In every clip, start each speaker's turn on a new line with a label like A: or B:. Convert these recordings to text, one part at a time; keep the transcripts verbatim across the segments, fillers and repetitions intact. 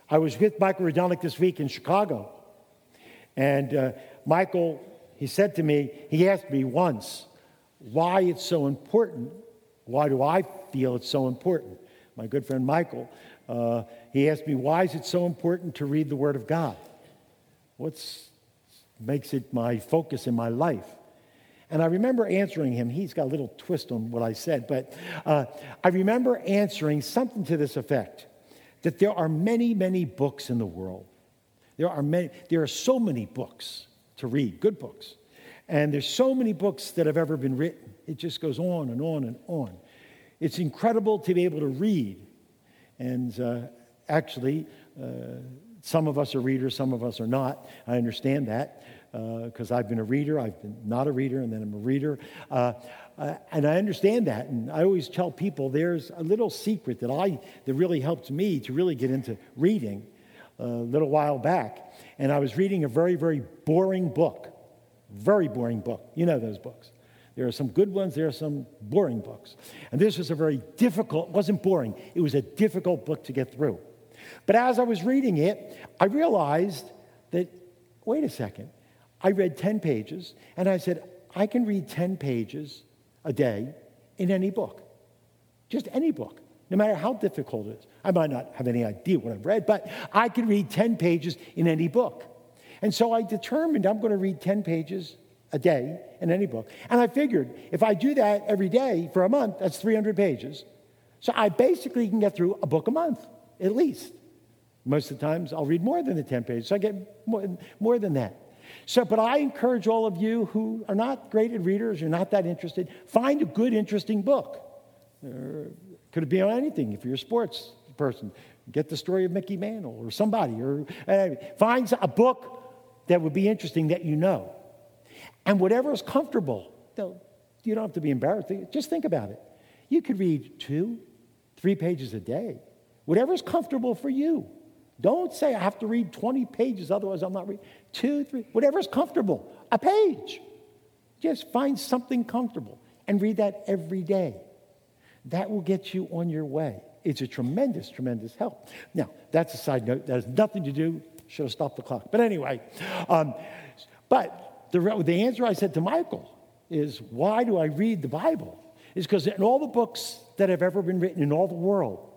A: I was with Michael Rydelnik this week in Chicago. And uh, Michael, he said to me, he asked me once, why it's so important. Why do I feel it's so important? My good friend Michael, uh, he asked me, why is it so important to read the Word of God? What makes it my focus in my life? And I remember answering him. He's got a little twist on what I said, but uh, I remember answering something to this effect, that there are many, many books in the world. There are many, there are so many books to read, good books. And there's so many books that have ever been written. It just goes on and on and on. It's incredible to be able to read. And uh, actually, uh, some of us are readers, some of us are not. I understand that because uh, I've been a reader, I've been not a reader, and then I'm a reader. Uh, uh, and I understand that. And I always tell people there's a little secret that I that really helped me to really get into reading a little while back. And I was reading a very, very boring book. Very boring book. You know those books. There are some good ones, there are some boring books. And this was a very difficult, it wasn't boring, it was a difficult book to get through. But as I was reading it, I realized that, wait a second, I read ten pages, and I said, I can read ten pages a day in any book. Just any book, no matter how difficult it is. I might not have any idea what I've read, but I can read ten pages in any book. And so I determined I'm going to read ten pages a day in any book. And I figured if I do that every day for a month, that's three hundred pages. So I basically can get through a book a month, at least. Most of the times I'll read more than the ten pages, so I get more, more than that. So, but I encourage all of you who are not great at readers, you're not that interested, find a good, interesting book. Uh, could be on anything. If you're a sports person, get the story of Mickey Mantle or somebody, or uh, find a book that would be interesting that you know. And whatever is comfortable, you don't have to be embarrassed. Just think about it. You could read two, three pages a day. Whatever is comfortable for you. Don't say I have to read twenty pages, otherwise I'm not reading. Two, three, whatever is comfortable. A page. Just find something comfortable and read that every day. That will get you on your way. It's a tremendous, tremendous help. Now, that's a side note. That has nothing to do, should have stopped the clock. But anyway, um, but the, the answer I said to Michael is, why do I read the Bible? Is because in all the books that have ever been written in all the world,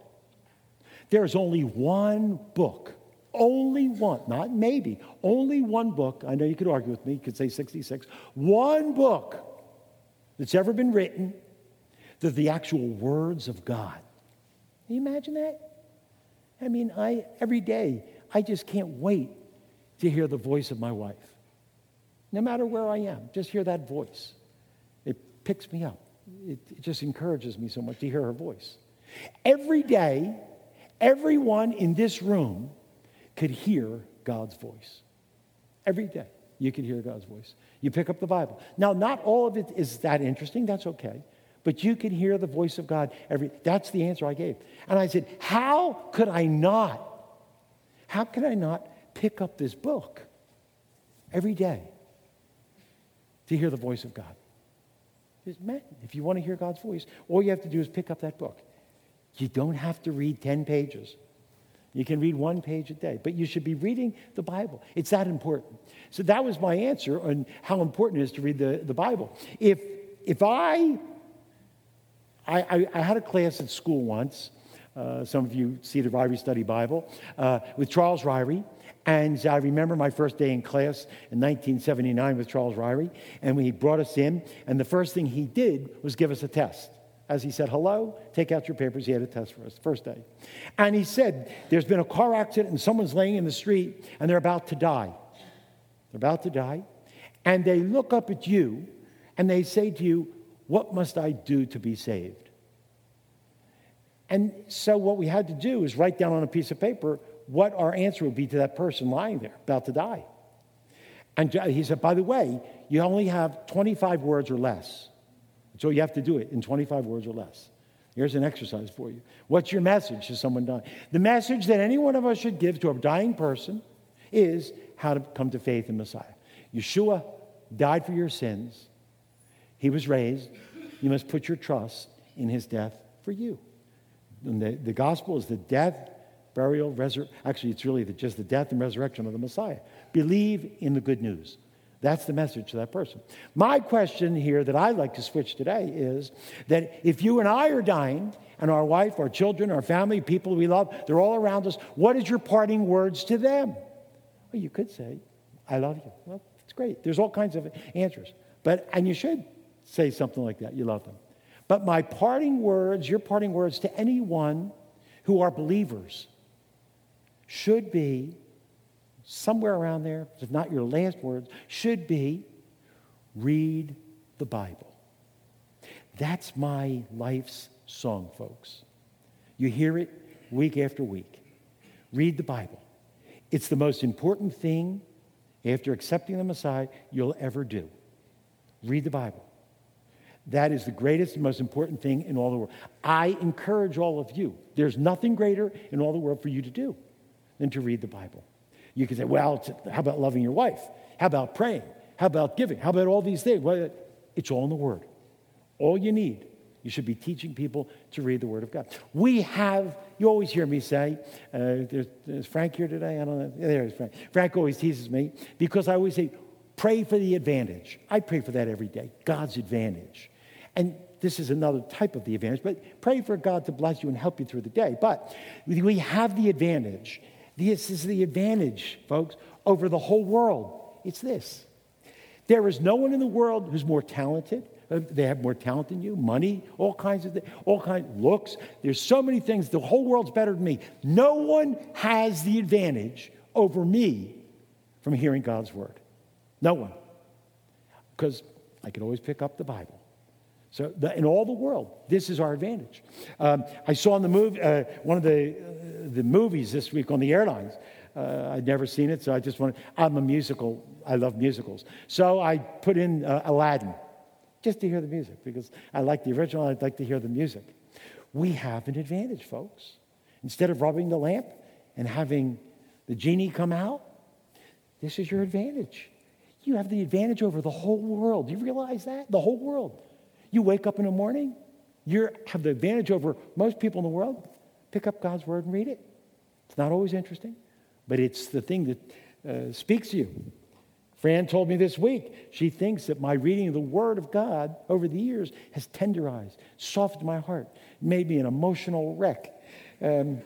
A: there's only one book, only one, not maybe, only one book. I know you could argue with me, you could say sixty-six, one book that's ever been written that the actual words of God. Can you imagine that? I mean, I every day, I just can't wait to hear the voice of my wife. No matter where I am, just hear that voice. It picks me up. It, it just encourages me so much to hear her voice. Every day, everyone in this room could hear God's voice. Every day, you could hear God's voice. You pick up the Bible. Now, not all of it is that interesting. That's okay. But you can hear the voice of God every. That's the answer I gave. And I said, how could I not? How could I not pick up this book every day to hear the voice of God? Just, man, if you want to hear God's voice, all you have to do is pick up that book. You don't have to read ten pages. You can read one page a day, but you should be reading the Bible. It's that important. So that was my answer on how important it is to read the, the Bible. If if I, I, I, I had a class at school once, uh, some of you see the Ryrie Study Bible, uh, with Charles Ryrie. And I remember my first day in class in nineteen seventy-nine with Charles Ryrie, and he brought us in, and the first thing he did was give us a test. As he said, hello, take out your papers. He had a test for us the first day. And he said, there's been a car accident and someone's laying in the street and they're about to die. They're about to die. And they look up at you and they say to you, what must I do to be saved? And so what we had to do is write down on a piece of paper what our answer would be to that person lying there, about to die. And he said, by the way, you only have twenty-five words or less. So you have to do it in twenty-five words or less. Here's an exercise for you. What's your message to someone dying? The message that any one of us should give to a dying person is how to come to faith in Messiah. Yeshua died for your sins. He was raised. You must put your trust in his death for you. And the, the gospel is the death, burial, resurrection. Actually, it's really the, just the death and resurrection of the Messiah. Believe in the good news. That's the message to that person. My question here that I'd like to switch today is that if you and I are dying, and our wife, our children, our family, people we love, they're all around us, what is your parting words to them? Well, you could say, I love you. Well, it's great. There's all kinds of answers. But, and you should say something like that. You love them. But my parting words, your parting words to anyone who are believers should be, somewhere around there, if not your last words, should be, read the Bible. That's my life's song, folks. You hear it week after week. Read the Bible. It's the most important thing after accepting the Messiah you'll ever do. Read the Bible. That is the greatest and most important thing in all the world. I encourage all of you. There's nothing greater in all the world for you to do than to read the Bible. You can say, well, it's, how about loving your wife? How about praying? How about giving? How about all these things? Well, it's all in the Word. All you need. You should be teaching people to read the Word of God. We have, you always hear me say, uh, there's, there's Frank here today? I don't know. There's Frank. Frank always teases me because I always say, pray for the advantage. I pray for that every day, God's advantage. And this is another type of the advantage, but pray for God to bless you and help you through the day. But we have the advantage. This is the advantage, folks, over the whole world. It's this. There is no one in the world who's more talented. They have more talent than you, money, all kinds of things, all kinds of looks. There's so many things. The whole world's better than me. No one has the advantage over me from hearing God's word. No one. Because I can always pick up the Bible. So the, in all the world, this is our advantage. Um, I saw in the movie, uh, one of the uh, the movies this week on the airlines. Uh, I'd never seen it, so I just wanted. I'm a musical. I love musicals, so I put in uh, Aladdin, just to hear the music because I like the original. I'd like to hear the music. We have an advantage, folks. Instead of rubbing the lamp and having the genie come out, this is your advantage. You have the advantage over the whole world. Do you realize that? The whole world. You wake up in the morning, you have the advantage over most people in the world. Pick up God's word and read it. It's not always interesting, but it's the thing that uh, speaks to you. Fran told me this week, she thinks that my reading of the Word of God over the years has tenderized, softened my heart, made me an emotional wreck. Um,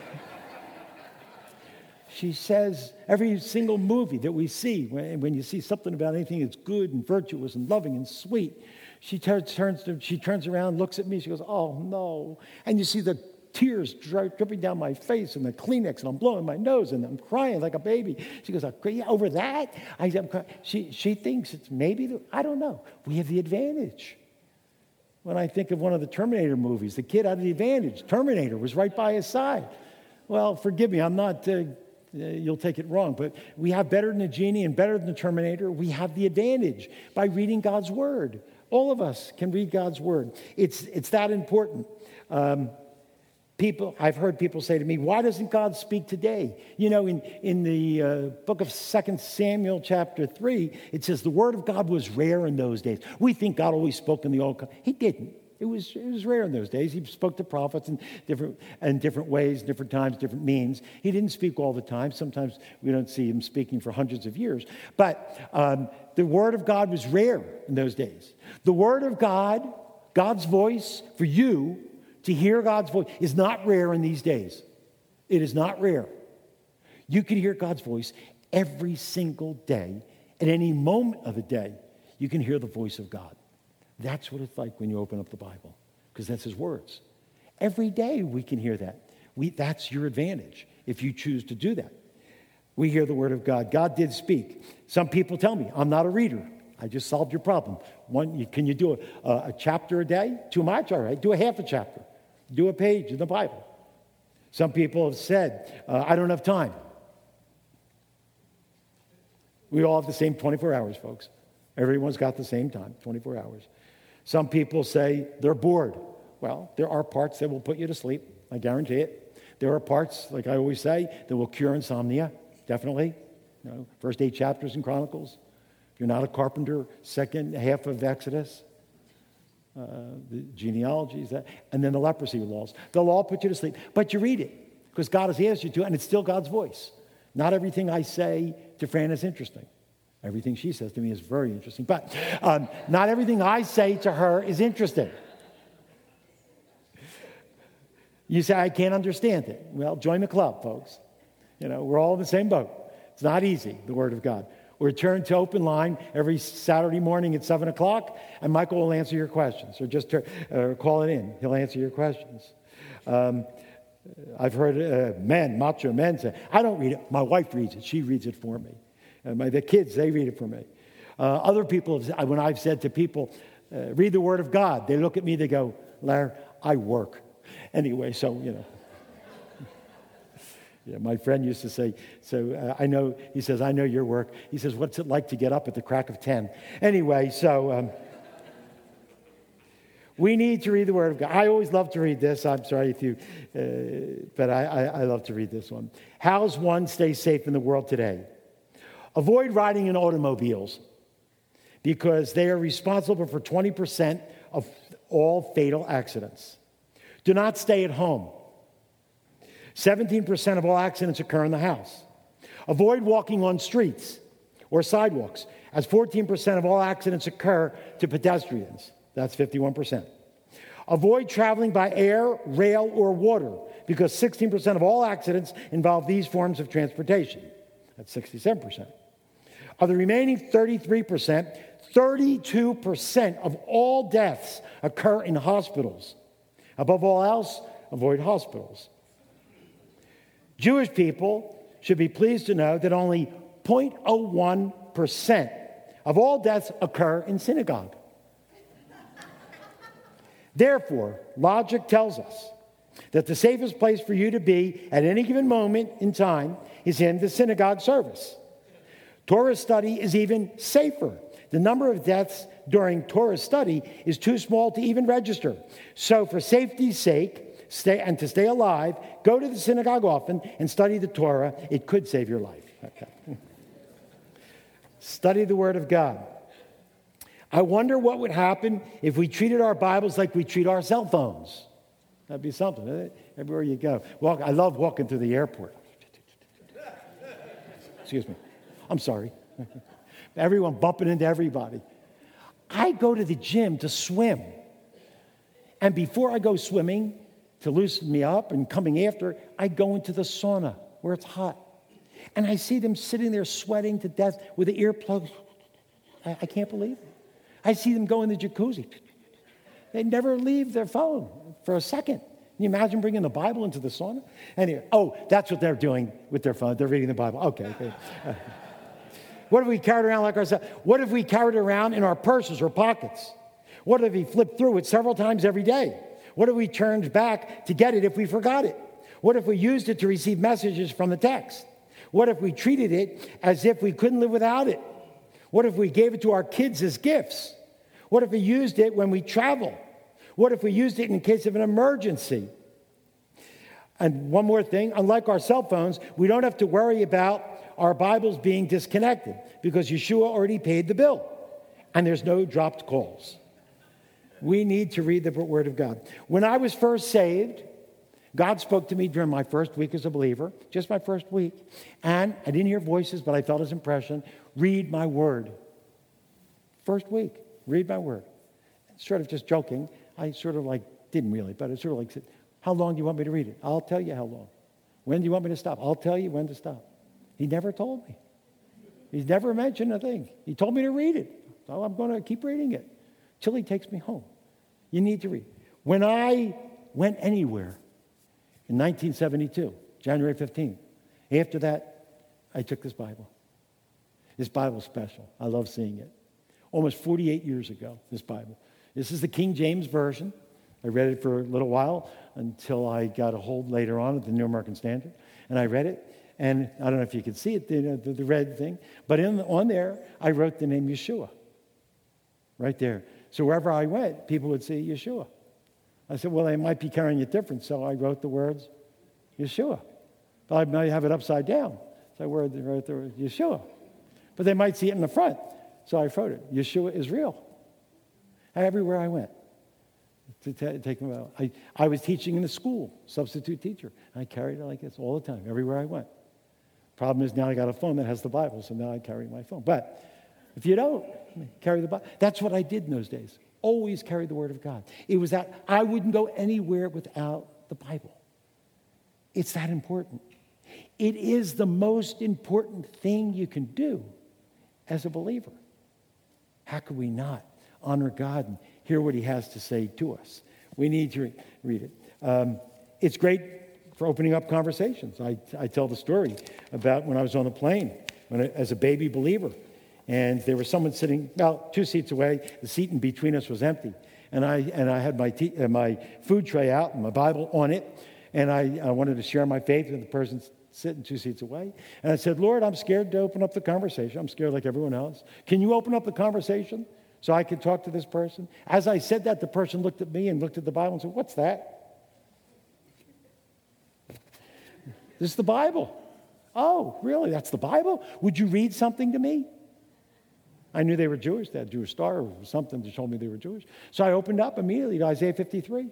A: she says every single movie that we see, when, when you see something about anything that's good and virtuous and loving and sweet, she turns, turns to, she turns around, looks at me, she goes, oh no. And you see the tears dri- dripping down my face and the Kleenex, and I'm blowing my nose and I'm crying like a baby. She goes, over that? I, I'm crying. She, she thinks it's maybe, the, I don't know. We have the advantage. When I think of one of the Terminator movies, the kid had the advantage. Terminator was right by his side. Well, forgive me, I'm not, uh, you'll take it wrong, but we have better than the genie and better than the Terminator. We have the advantage by reading God's word. All of us can read God's word. It's, it's that important. Um, People, I've heard people say to me, why doesn't God speak today? You know, in, in the uh, book of Second Samuel chapter three, it says the word of God was rare in those days. We think God always spoke in the old covenant. He didn't. It was, it was rare in those days. He spoke to prophets in different, in different ways, different times, different means. He didn't speak all the time. Sometimes we don't see him speaking for hundreds of years. But um, the word of God was rare in those days. The word of God, God's voice for you, to hear God's voice is not rare in these days. It is not rare. You can hear God's voice every single day. At any moment of the day, you can hear the voice of God. That's what it's like when you open up the Bible, because that's his words. Every day we can hear that. We, that's your advantage if you choose to do that. We hear the word of God. God did speak. Some people tell me, I'm not a reader. I just solved your problem. One, you, can you do a, a chapter a day? Too much? All right. Do a half a chapter. Do a page in the Bible. Some people have said, uh, I don't have time. We all have the same twenty-four hours, folks. Everyone's got the same time, twenty-four hours. Some people say they're bored. Well, there are parts that will put you to sleep. I guarantee it. There are parts, like I always say, that will cure insomnia. Definitely. You know, first eight chapters in Chronicles. If you're not a carpenter, second half of Exodus. Uh, the genealogies, that, and then the leprosy laws. They'll all put you to sleep. But you read it. because God has asked you to, and it's still God's voice. Not everything I say to Fran is interesting. Everything she says to me is very interesting. But um, not everything I say to her is interesting. You say, I can't understand it. Well, join the club, folks. You know, we're all in the same boat. It's not easy, the Word of God. We're turned to Open Line every Saturday morning at seven o'clock, and Michael will answer your questions. Or just uh, call it in. He'll answer your questions. Um, I've heard uh, men, macho men say, I don't read it. My wife reads it. She reads it for me. Uh, my, the kids, they read it for me. Uh, other people, have, when I've said to people, uh, read the Word of God, they look at me, they go, Larry, I work. Anyway, so, you know. Yeah, my friend used to say, so uh, I know, he says, I know your work. He says, what's it like to get up at the crack of ten? Anyway, so um, we need to read the Word of God. I always love to read this. I'm sorry if you, uh, but I, I, I love to read this one. How does one stay safe in the world today? Avoid riding in automobiles because they are responsible for twenty percent of all fatal accidents. Do not stay at home. seventeen percent of all accidents occur in the house. Avoid walking on streets or sidewalks, as fourteen percent of all accidents occur to pedestrians. That's fifty-one percent. Avoid traveling by air, rail, or water, because sixteen percent of all accidents involve these forms of transportation. That's sixty-seven percent. Of the remaining thirty-three percent, thirty-two percent of all deaths occur in hospitals. Above all else, avoid hospitals. Jewish people should be pleased to know that only zero point zero one percent of all deaths occur in synagogue. Therefore, logic tells us that the safest place for you to be at any given moment in time is in the synagogue service. Torah study is even safer. The number of deaths during Torah study is too small to even register. So for safety's sake, stay and to stay alive, go to the synagogue often and study the Torah. It could save your life. Okay. Study the Word of God. I wonder what would happen if we treated our Bibles like we treat our cell phones. That'd be something, isn't it? Everywhere you go. Walk, I love walking through the airport. Excuse me. I'm sorry. Everyone bumping into everybody. I go to the gym to swim. And before I go swimming, to loosen me up and coming after, I go into the sauna where it's hot. And I see them sitting there sweating to death with the earplugs. I, I can't believe it. I see them go in the jacuzzi. They never leave their phone for a second. Can you imagine bringing the Bible into the sauna? Anyway, oh, that's what they're doing with their phone. They're reading the Bible. Okay. okay. Uh, what if we carried around like ourselves? What if we carried it around in our purses or pockets? What if we flipped through it several times every day? What if we turned back to get it if we forgot it? What if we used it to receive messages from the text? What if we treated it as if we couldn't live without it? What if we gave it to our kids as gifts? What if we used it when we travel? What if we used it in case of an emergency? And one more thing, unlike our cell phones, we don't have to worry about our Bibles being disconnected because Yeshua already paid the bill and there's no dropped calls. We need to read the Word of God. When I was first saved, God spoke to me during my first week as a believer, just my first week. And I didn't hear voices, but I felt his impression. Read my Word. First week, read my Word. Sort of just joking. I sort of like, didn't really, but I sort of like said, how long do you want me to read it? I'll tell you how long. When do you want me to stop? I'll tell you when to stop. He never told me. He's never mentioned a thing. He told me to read it. So I'm going to keep reading it till he takes me home. You need to read. When I went anywhere in nineteen seventy-two, January fifteenth, after that, I took this Bible. This Bible's special. I love seeing it. Almost forty-eight years ago, this Bible. This is the King James Version. I read it for a little while until I got a hold later on at the New American Standard. And I read it. And I don't know if you can see it, the, the, the red thing. But in, on there, I wrote the name Yeshua. Right there. So wherever I went, people would say Yeshua. I said, well, they might be carrying it different. So I wrote the words Yeshua. But I might have it upside down. So I wrote the, wrote the word Yeshua. But they might see it in the front. So I wrote it. Yeshua is real. Everywhere I went. to t- take them out. I, I was teaching in a school, substitute teacher. I carried it like this all the time, everywhere I went. Problem is now I got a phone that has the Bible, so now I carry my phone. But if you don't carry the Bible, that's what I did in those days. Always carry the Word of God. It was that I wouldn't go anywhere without the Bible. It's that important. It is the most important thing you can do as a believer. How could we not honor God and hear what he has to say to us? We need to re- read it. Um, it's great for opening up conversations. I, I tell the story about when I was on a plane when I, as a baby believer. And there was someone sitting about two seats away. The seat in between us was empty. And I and I had my tea, uh, my food tray out and my Bible on it. And I, I wanted to share my faith with the person sitting two seats away. And I said, Lord, I'm scared to open up the conversation. I'm scared like everyone else. Can you open up the conversation so I can talk to this person? As I said that, the person looked at me and looked at the Bible and said, what's that? This is the Bible. Oh, really? That's the Bible? Would you read something to me? I knew they were Jewish. They had a Jewish star or something that told me they were Jewish. So I opened up immediately to Isaiah fifty-three.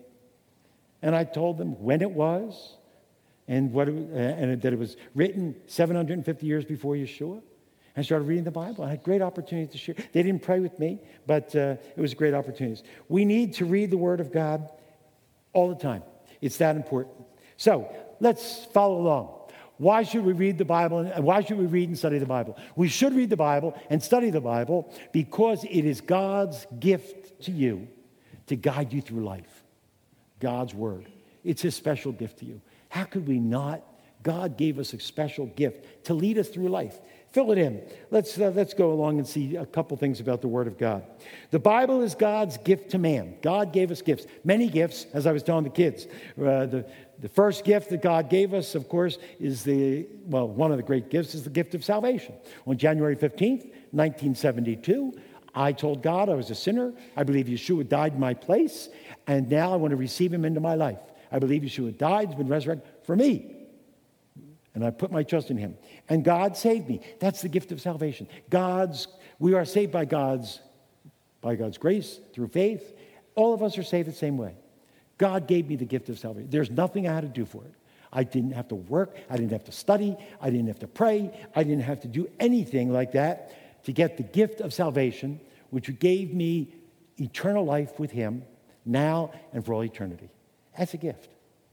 A: And I told them when it was and what it, uh, and that it was written seven hundred fifty years before Yeshua. I started reading the Bible. I had great opportunities to share. They didn't pray with me, but uh, it was great opportunities. We need to read the Word of God all the time. It's that important. So let's follow along. Why should we read the Bible? And why should we read and study the Bible? We should read the Bible and study the Bible because it is God's gift to you to guide you through life. God's Word. It's His special gift to you. How could we not? God gave us a special gift to lead us through life. Fill it in. Let's, uh, let's go along and see a couple things about the Word of God. The Bible is God's gift to man. God gave us gifts. Many gifts, as I was telling the kids. Uh, the, the first gift that God gave us, of course, is the, well, one of the great gifts is the gift of salvation. On January fifteenth, nineteen seventy-two, I told God I was a sinner. I believe Yeshua died in my place, and now I want to receive him into my life. I believe Yeshua died, has been resurrected for me. And I put my trust in him. And God saved me. That's the gift of salvation. God's, we are saved by God's, by God's grace, through faith. All of us are saved the same way. God gave me the gift of salvation. There's nothing I had to do for it. I didn't have to work. I didn't have to study. I didn't have to pray. I didn't have to do anything like that to get the gift of salvation, which gave me eternal life with him now and for all eternity. That's a gift.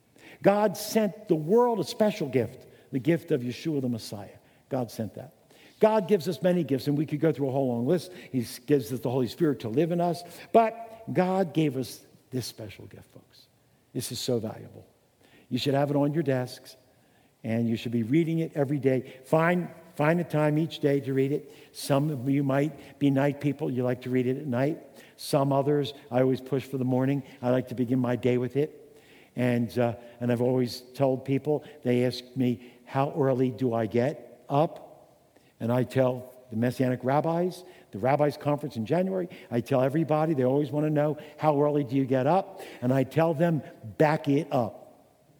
A: God sent the world a special gift. The gift of Yeshua the Messiah. God sent that. God gives us many gifts, and we could go through a whole long list. He gives us the Holy Spirit to live in us. But God gave us this special gift, folks. This is so valuable. You should have it on your desks, and you should be reading it every day. Find, find a time each day to read it. Some of you might be night people. You like to read it at night. Some others, I always push for the morning. I like to begin my day with it. And uh, and I've always told people, they ask me, how early do I get up? And I tell the Messianic rabbis, the rabbis conference in January, I tell everybody, they always want to know, how early do you get up? And I tell them, back it up.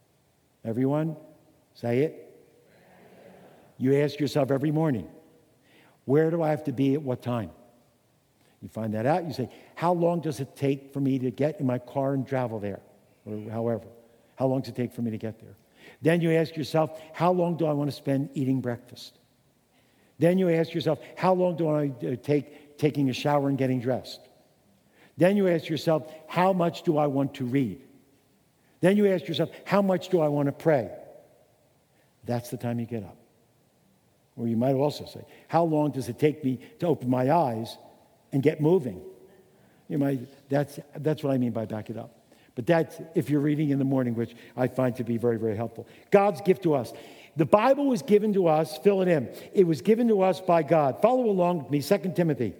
A: Everyone, say it. You ask yourself every morning, where do I have to be at what time? You find that out, you say, how long does it take for me to get in my car and travel there? Or however, how long does it take for me to get there? Then you ask yourself, how long do I want to spend eating breakfast? Then you ask yourself, how long do I take taking a shower and getting dressed? Then you ask yourself, how much do I want to read? Then you ask yourself, how much do I want to pray? That's the time you get up. Or you might also say, how long does it take me to open my eyes and get moving? You might, that's, that's what I mean by back it up. But that's if you're reading in the morning, which I find to be very, very helpful. God's gift to us. The Bible was given to us, fill it in. It was given to us by God. Follow along with me, Second Timothy.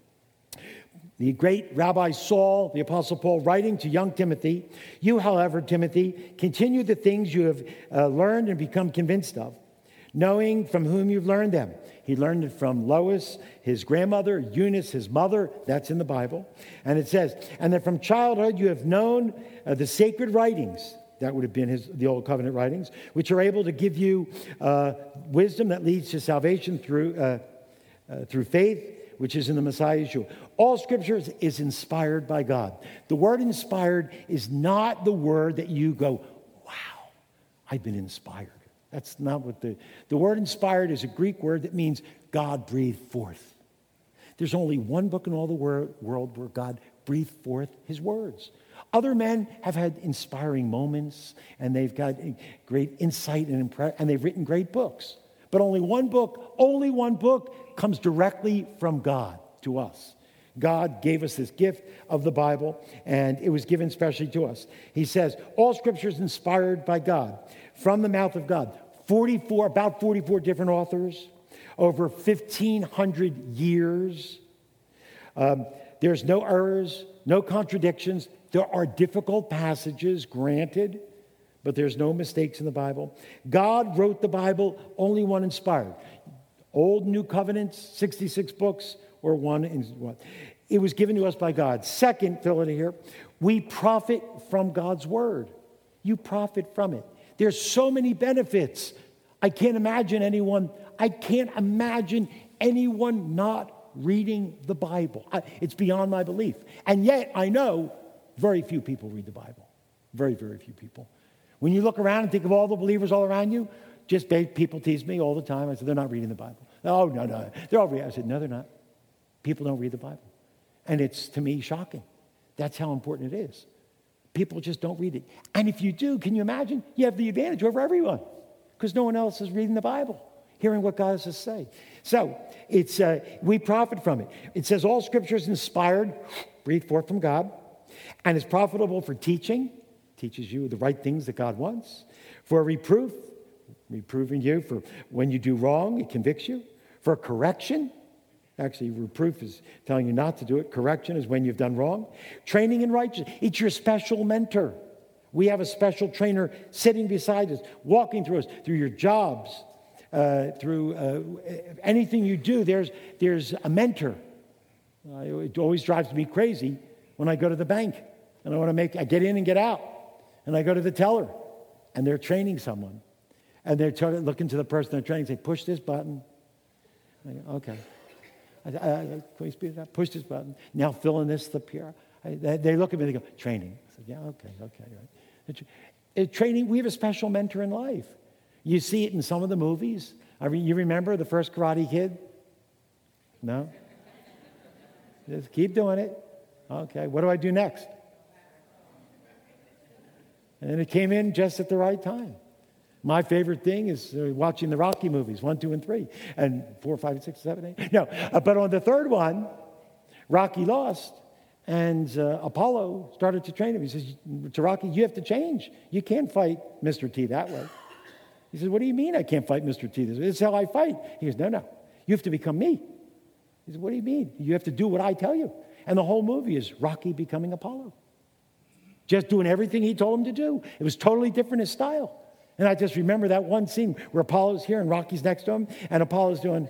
A: The great Rabbi Saul, the Apostle Paul, writing to young Timothy, you, however, Timothy, continue the things you have uh, learned and become convinced of, knowing from whom you've learned them. He learned it from Lois, his grandmother, Eunice, his mother. That's in the Bible. And it says, and that from childhood you have known uh, the sacred writings. That would have been his, the Old Covenant writings, which are able to give you uh, wisdom that leads to salvation through, uh, uh, through faith, which is in the Messiah Yeshua. All Scripture is, is inspired by God. The word inspired is not the word that you go, wow, I've been inspired. That's not what the... The word inspired is a Greek word that means God breathed forth. There's only one book in all the wor- world where God breathed forth his words. Other men have had inspiring moments, and they've got great insight and impre- and they've written great books. But only one book, only one book comes directly from God to us. God gave us this gift of the Bible, and it was given specially to us. He says, all Scripture is inspired by God, from the mouth of God. forty-four, about forty-four different authors, over fifteen hundred years. Um, there's no errors, no contradictions. There are difficult passages, granted, but there's no mistakes in the Bible. God wrote the Bible, only one inspired. Old New Covenants, sixty-six books, or one in one. It was given to us by God. Second, fill it here, we profit from God's word. You profit from it. There's so many benefits. I can't imagine anyone, I can't imagine anyone not reading the Bible. I, it's beyond my belief. And yet, I know very few people read the Bible. Very, very few people. When you look around and think of all the believers all around you, just people tease me all the time. I said, they're not reading the Bible. Oh, no, no. They're all reading. I said, no, they're not. People don't read the Bible. And it's, to me, shocking. That's how important it is. People just don't read it. And if you do, can you imagine? You have the advantage over everyone because no one else is reading the Bible, hearing what God has to say. So it's uh, we profit from it. It says all Scripture is inspired, breathed forth from God, and is profitable for teaching, teaches you the right things that God wants, for reproof, reproving you for when you do wrong, it convicts you, for correction. Actually, reproof is telling you not to do it. Correction is when you've done wrong. Training in righteousness. It's your special mentor. We have a special trainer sitting beside us, walking through us, through your jobs, uh, through uh, anything you do. There's, there's a mentor. Uh, it always drives me crazy when I go to the bank and I want to make, I get in and get out. And I go to the teller and they're training someone. And they're t- looking to the person they're training and say, push this button. I go, okay. I, I, I, can we speed it up? Push this button. Now fill in this slip here. I, they, they look at me and they go, training. I said, yeah, okay, okay. Right. It, it, training, we have a special mentor in life. You see it in some of the movies. I mean, you remember the first Karate Kid? No? Just keep doing it. Okay, what do I do next? And it came in just at the right time. My favorite thing is uh, watching the Rocky movies, one, two, and three, and four, five, six, seven, eight. No, uh, but on the third one, Rocky lost, and uh, Apollo started to train him. He says to Rocky, you have to change. You can't fight Mister T that way. He says, what do you mean I can't fight Mister T this way? This is how I fight. He goes, no, no, you have to become me. He says, what do you mean? You have to do what I tell you. And the whole movie is Rocky becoming Apollo. Just doing everything he told him to do. It was totally different his style. And I just remember that one scene where Apollo's here and Rocky's next to him, and Apollo's doing,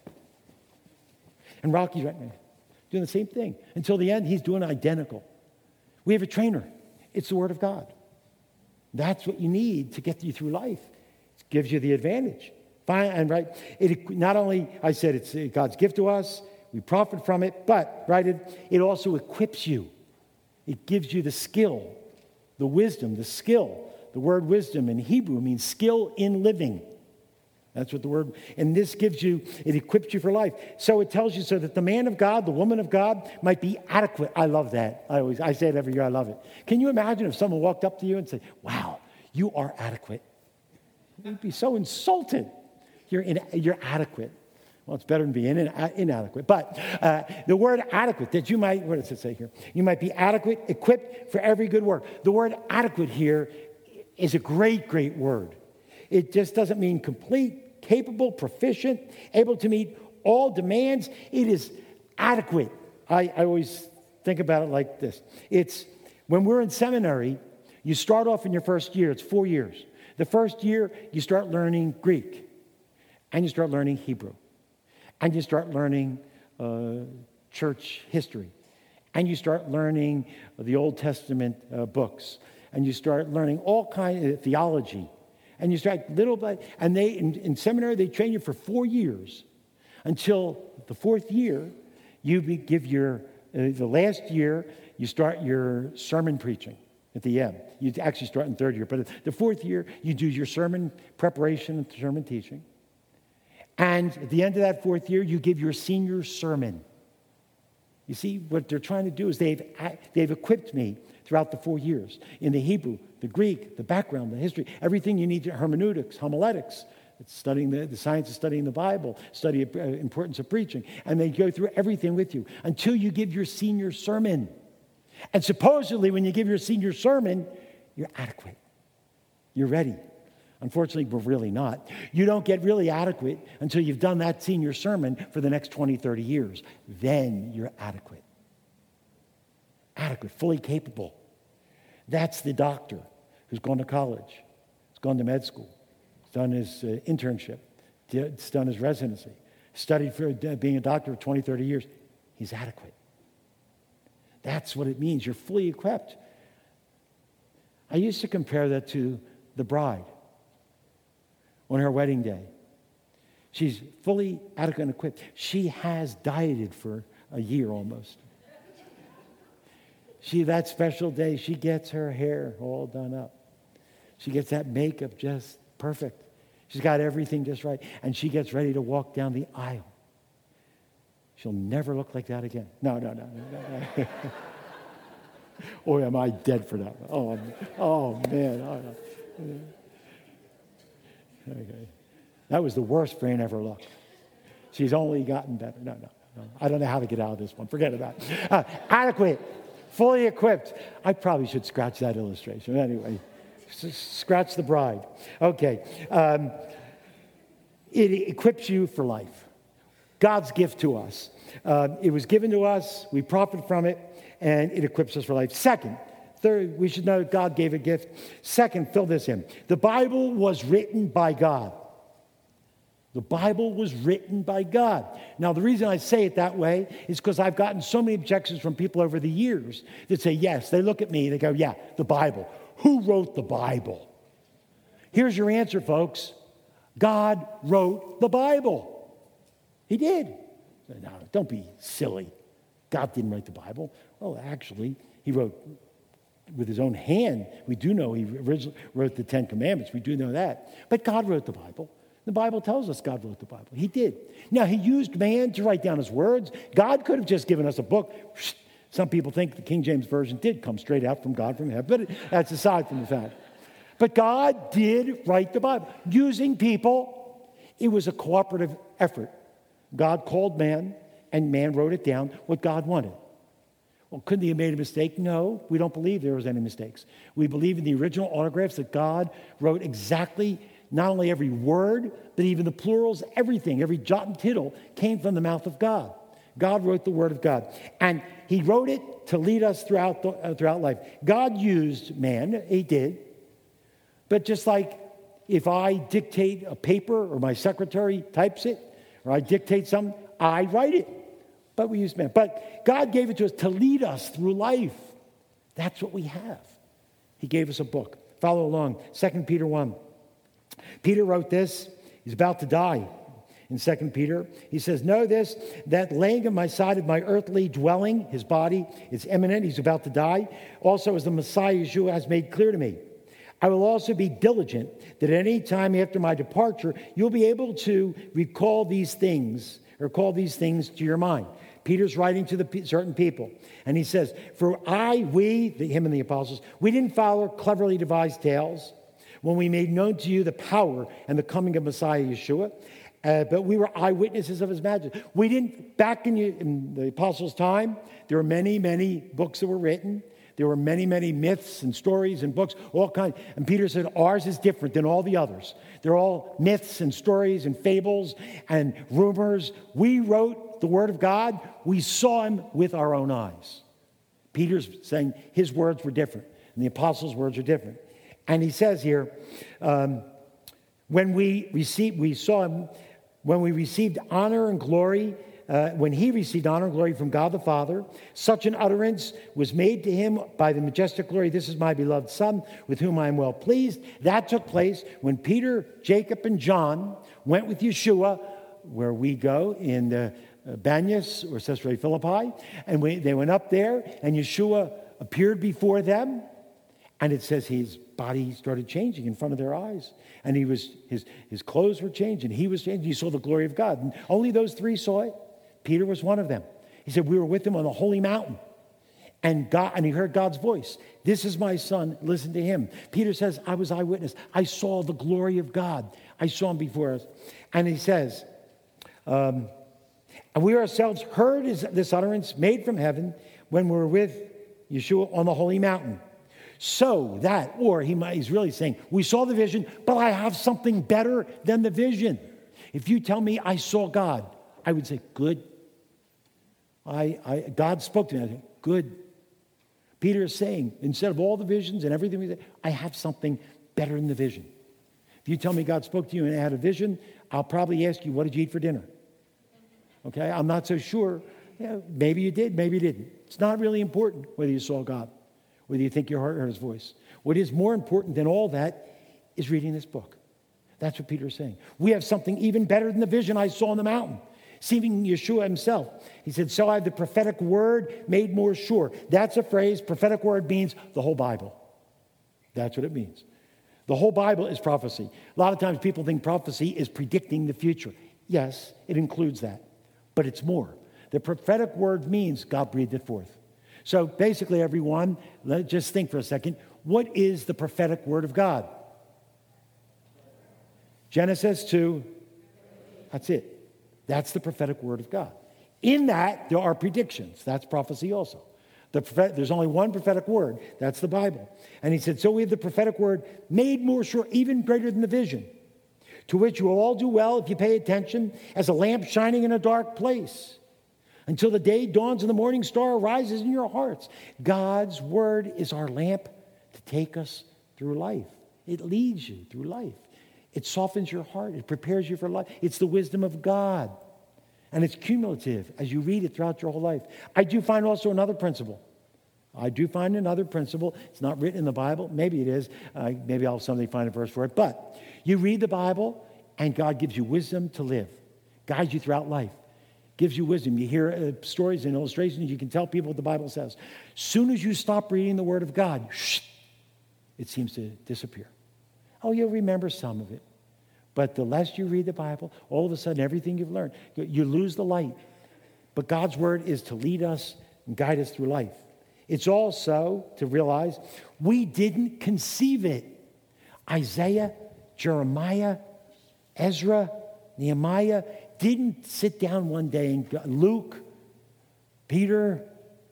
A: and Rocky's right there, doing the same thing. Until the end, he's doing identical. We have a trainer. It's the Word of God. That's what you need to get you through life. It gives you the advantage. Fine, and right, it not only, I said it's God's gift to us, we profit from it, but, right, it, it also equips you. It gives you the skill, the wisdom, the skill. The word wisdom in Hebrew means skill in living. That's what the word, and this gives you, it equips you for life. So it tells you so that the man of God, the woman of God might be adequate. I love that. I always, I say it every year, I love it. Can you imagine if someone walked up to you and said, wow, you are adequate? You'd be so insulted. You're, in, you're adequate. Well, it's better than being in, inadequate. But uh, the word adequate, that you might, what does it say here? You might be adequate, equipped for every good work. The word adequate here is a great, great word. It just doesn't mean complete, capable, proficient, able to meet all demands. It is adequate. I, I always think about it like this. It's when we're in seminary, you start off in your first year. It's four years. The first year, you start learning Greek, and you start learning Hebrew, and you start learning uh, church history, and you start learning the Old Testament uh, books, and you start learning all kinds of theology, and you start little by, and they in, in seminary they train you for four years, until the fourth year you be, give your, uh, the last year, you start your sermon preaching at the end. You actually start in third year, but the fourth year, you do your sermon preparation and sermon teaching. And at the end of that fourth year, you give your senior sermon. You see, what they're trying to do is they've, they've equipped me throughout the four years in the Hebrew, the Greek, the background, the history, everything you need to hermeneutics, homiletics. It's studying the, the science of studying the Bible, study of, uh, importance of preaching. And they go through everything with you until you give your senior sermon. And supposedly when you give your senior sermon, you're adequate. You're ready. Unfortunately, we're really not. You don't get really adequate until you've done that senior sermon for the next twenty, thirty years. Then you're adequate. Adequate, fully capable. That's the doctor who's gone to college, who's gone to med school, has done his uh, internship, has done his residency, studied for uh, being a doctor for twenty, thirty years. He's adequate. That's what it means. You're fully equipped. I used to compare that to the bride on her wedding day. She's fully adequate and equipped. She has dieted for a year almost. She, that special day, she gets her hair all done up. She gets that makeup just perfect. She's got everything just right. And she gets ready to walk down the aisle. She'll never look like that again. No, no, no, no, no. no. Oh, am I dead for that? Oh, oh man. Oh, no. Okay. That was the worst Fran ever looked. She's only gotten better. No, no, no. I don't know how to get out of this one. Forget about it. Uh, adequate, fully equipped. I probably should scratch that illustration. Anyway, s- scratch the bride. Okay. Um, it equips you for life. God's gift to us. Uh, it was given to us. We profit from it, and it equips us for life. Second, third, we should know God gave a gift. Second, fill this in. The Bible was written by God. The Bible was written by God. Now, the reason I say it that way is because I've gotten so many objections from people over the years that say, yes, they look at me, they go, yeah, the Bible. Who wrote the Bible? Here's your answer, folks. God wrote the Bible. He did. No, don't be silly. God didn't write the Bible. Well, actually, he wrote with his own hand. We do know he originally wrote the Ten Commandments. We do know that. But God wrote the Bible. The Bible tells us God wrote the Bible. He did. Now, he used man to write down his words. God could have just given us a book. Some people think the King James Version did come straight out from God from heaven, but that's aside from the fact. But God did write the Bible using people. It was a cooperative effort. God called man, and man wrote it down, what God wanted. Well, couldn't he have made a mistake? No, we don't believe there was any mistakes. We believe in the original autographs that God wrote exactly, not only every word, but even the plurals, everything, every jot and tittle came from the mouth of God. God wrote the word of God. And he wrote it to lead us throughout, the, uh, throughout life. God used man, he did. But just like if I dictate a paper or my secretary types it, or I dictate something, I write it. But we use man. But God gave it to us to lead us through life. That's what we have. He gave us a book. Follow along. Second Peter one. Peter wrote this. He's about to die. In Second Peter, he says, know this, that laying on my side of my earthly dwelling, his body, is imminent. He's about to die. Also, as the Messiah Yeshua has made clear to me, I will also be diligent that at any time after my departure, you'll be able to recall these things or call these things to your mind. Peter's writing to the certain people. And he says, for I, we, the, him and the apostles, we didn't follow cleverly devised tales when we made known to you the power and the coming of Messiah Yeshua. Uh, but we were eyewitnesses of his majesty. We didn't, back in, you, in the apostles' time, there were many, many books that were written. There were many, many myths and stories and books, all kinds. And Peter said, ours is different than all the others. They're all myths and stories and fables and rumors. We wrote the word of God. We saw him with our own eyes. Peter's saying his words were different, and the apostles' words are different. And he says here, um, when we received, we saw him, when we received honor and glory, Uh, when he received honor and glory from God the Father, such an utterance was made to him by the majestic glory. This is my beloved Son, with whom I am well pleased. That took place when Peter, Jacob, and John went with Yeshua, where we go in the Banyas or Caesarea Philippi, and we, they went up there, and Yeshua appeared before them, and it says his body started changing in front of their eyes, and he was his his clothes were changing, he was changing. He saw the glory of God, and only those three saw it. Peter was one of them. He said, "We were with him on the holy mountain, and God, and he heard God's voice. This is my son. Listen to him." Peter says, "I was eyewitness. I saw the glory of God. I saw him before us," and he says. Um, And we ourselves heard his, this utterance made from heaven when we were with Yeshua on the holy mountain. So that, or he might, he's really saying, we saw the vision, but I have something better than the vision. If you tell me I saw God, I would say, good. I, I God spoke to me. I say, good. Peter is saying, instead of all the visions and everything we say, I have something better than the vision. If you tell me God spoke to you and I had a vision, I'll probably ask you, what did you eat for dinner? Okay, I'm not so sure. Yeah, maybe you did, maybe you didn't. It's not really important whether you saw God, whether you think your heart heard his voice. What is more important than all that is reading this book. That's what Peter is saying. We have something even better than the vision I saw on the mountain, seeing Yeshua himself. He said, so I have the prophetic word made more sure. That's a phrase. Prophetic word means the whole Bible. That's what it means. The whole Bible is prophecy. A lot of times people think prophecy is predicting the future. Yes, it includes that. But it's more. The prophetic word means God breathed it forth. So basically, everyone, let's just think for a second. What is the prophetic word of God? Genesis two. That's it. That's the prophetic word of God. In that, there are predictions. That's prophecy also. The prophet, there's only one prophetic word. That's the Bible. And he said, so we have the prophetic word made more sure, even greater than the vision, to which you will all do well if you pay attention, as a lamp shining in a dark place, until the day dawns and the morning star arises in your hearts. God's word is our lamp to take us through life. It leads you through life. It softens your heart. It prepares you for life. It's the wisdom of God. And it's cumulative as you read it throughout your whole life. I do find also another principle. I do find another principle. It's not written in the Bible. Maybe it is. Uh, maybe I'll someday find a verse for it. But you read the Bible, and God gives you wisdom to live, guides you throughout life, gives you wisdom. You hear uh, stories and illustrations. You can tell people what the Bible says. Soon as you stop reading the Word of God, shh, it seems to disappear. Oh, you'll remember some of it. But the less you read the Bible, all of a sudden, everything you've learned, you lose the light. But God's Word is to lead us and guide us through life. It's also to realize we didn't conceive it. Isaiah, Jeremiah, Ezra, Nehemiah didn't sit down one day and go, Luke, Peter,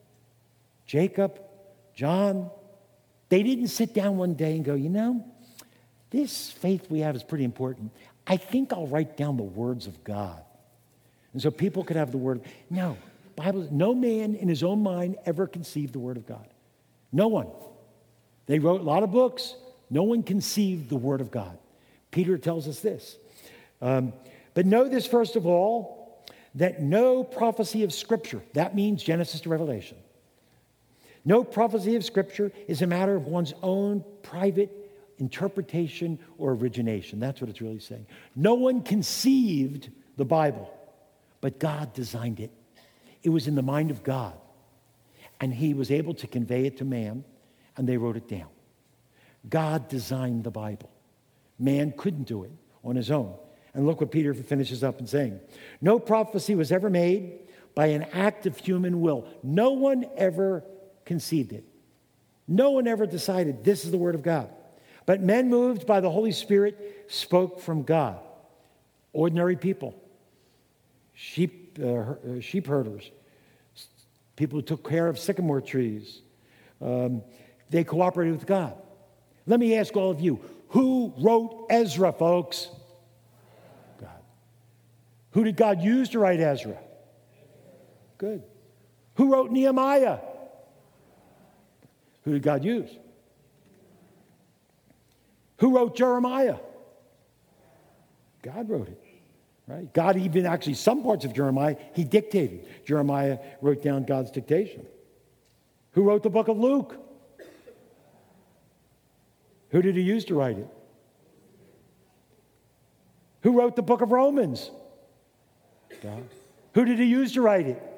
A: Jacob, John, they didn't sit down one day and go, you know, this faith we have is pretty important. I think I'll write down the words of God. And so people could have the word. No, Bible, no man in his own mind ever conceived the word of God. No one. They wrote a lot of books. No one conceived the word of God. Peter tells us this. Um, but know this, first of all, that no prophecy of Scripture, that means Genesis to Revelation, no prophecy of Scripture is a matter of one's own private interpretation or origination. That's what it's really saying. No one conceived the Bible, but God designed it. It was in the mind of God, and he was able to convey it to man, and they wrote it down. God designed the Bible. Man couldn't do it on his own. And look what Peter finishes up in saying. No prophecy was ever made by an act of human will. No one ever conceived it. No one ever decided this is the word of God. But men moved by the Holy Spirit spoke from God. Ordinary people, sheep, uh, sheep herders, people who took care of sycamore trees. Um, they cooperated with God. Let me ask all of you, who wrote Ezra, folks? God. Who did God use to write Ezra? Good. Who wrote Nehemiah? Who did God use? Who wrote Jeremiah? God wrote it, right? God even actually, some parts of Jeremiah, he dictated. Jeremiah wrote down God's dictation. Who wrote the book of Luke? Who did he use to write it? Who wrote the book of Romans? God. Who did he use to write it?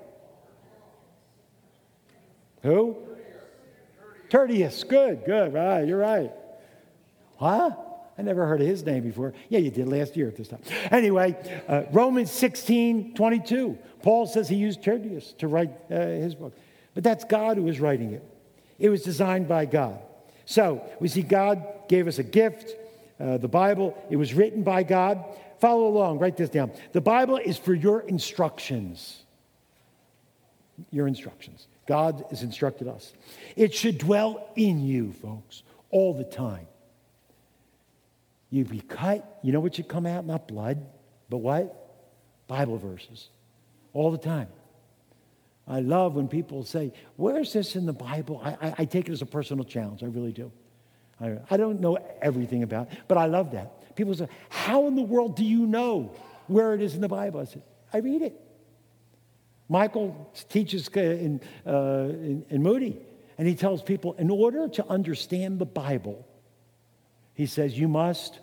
A: Who? Tertius. Good, good, right, you're right. Huh? I never heard of his name before. Yeah, you did last year at this time. Anyway, uh, Romans sixteen twenty-two. Paul says he used Tertius to write uh, his book. But that's God who was writing it. It was designed by God. So we see God gave us a gift, uh, the Bible. It was written by God. Follow along. Write this down. The Bible is for your instructions. Your instructions. God has instructed us. It should dwell in you, folks, all the time. You'd be cut. You know what should come out? Not blood, but what? Bible verses. All the time. I love when people say, where's this in the Bible? I, I, I take it as a personal challenge. I really do. I, I don't know everything about it, but I love that. People say, how in the world do you know where it is in the Bible? I said, I read it. Michael teaches in, uh, in, in Moody, and he tells people, in order to understand the Bible, he says, you must,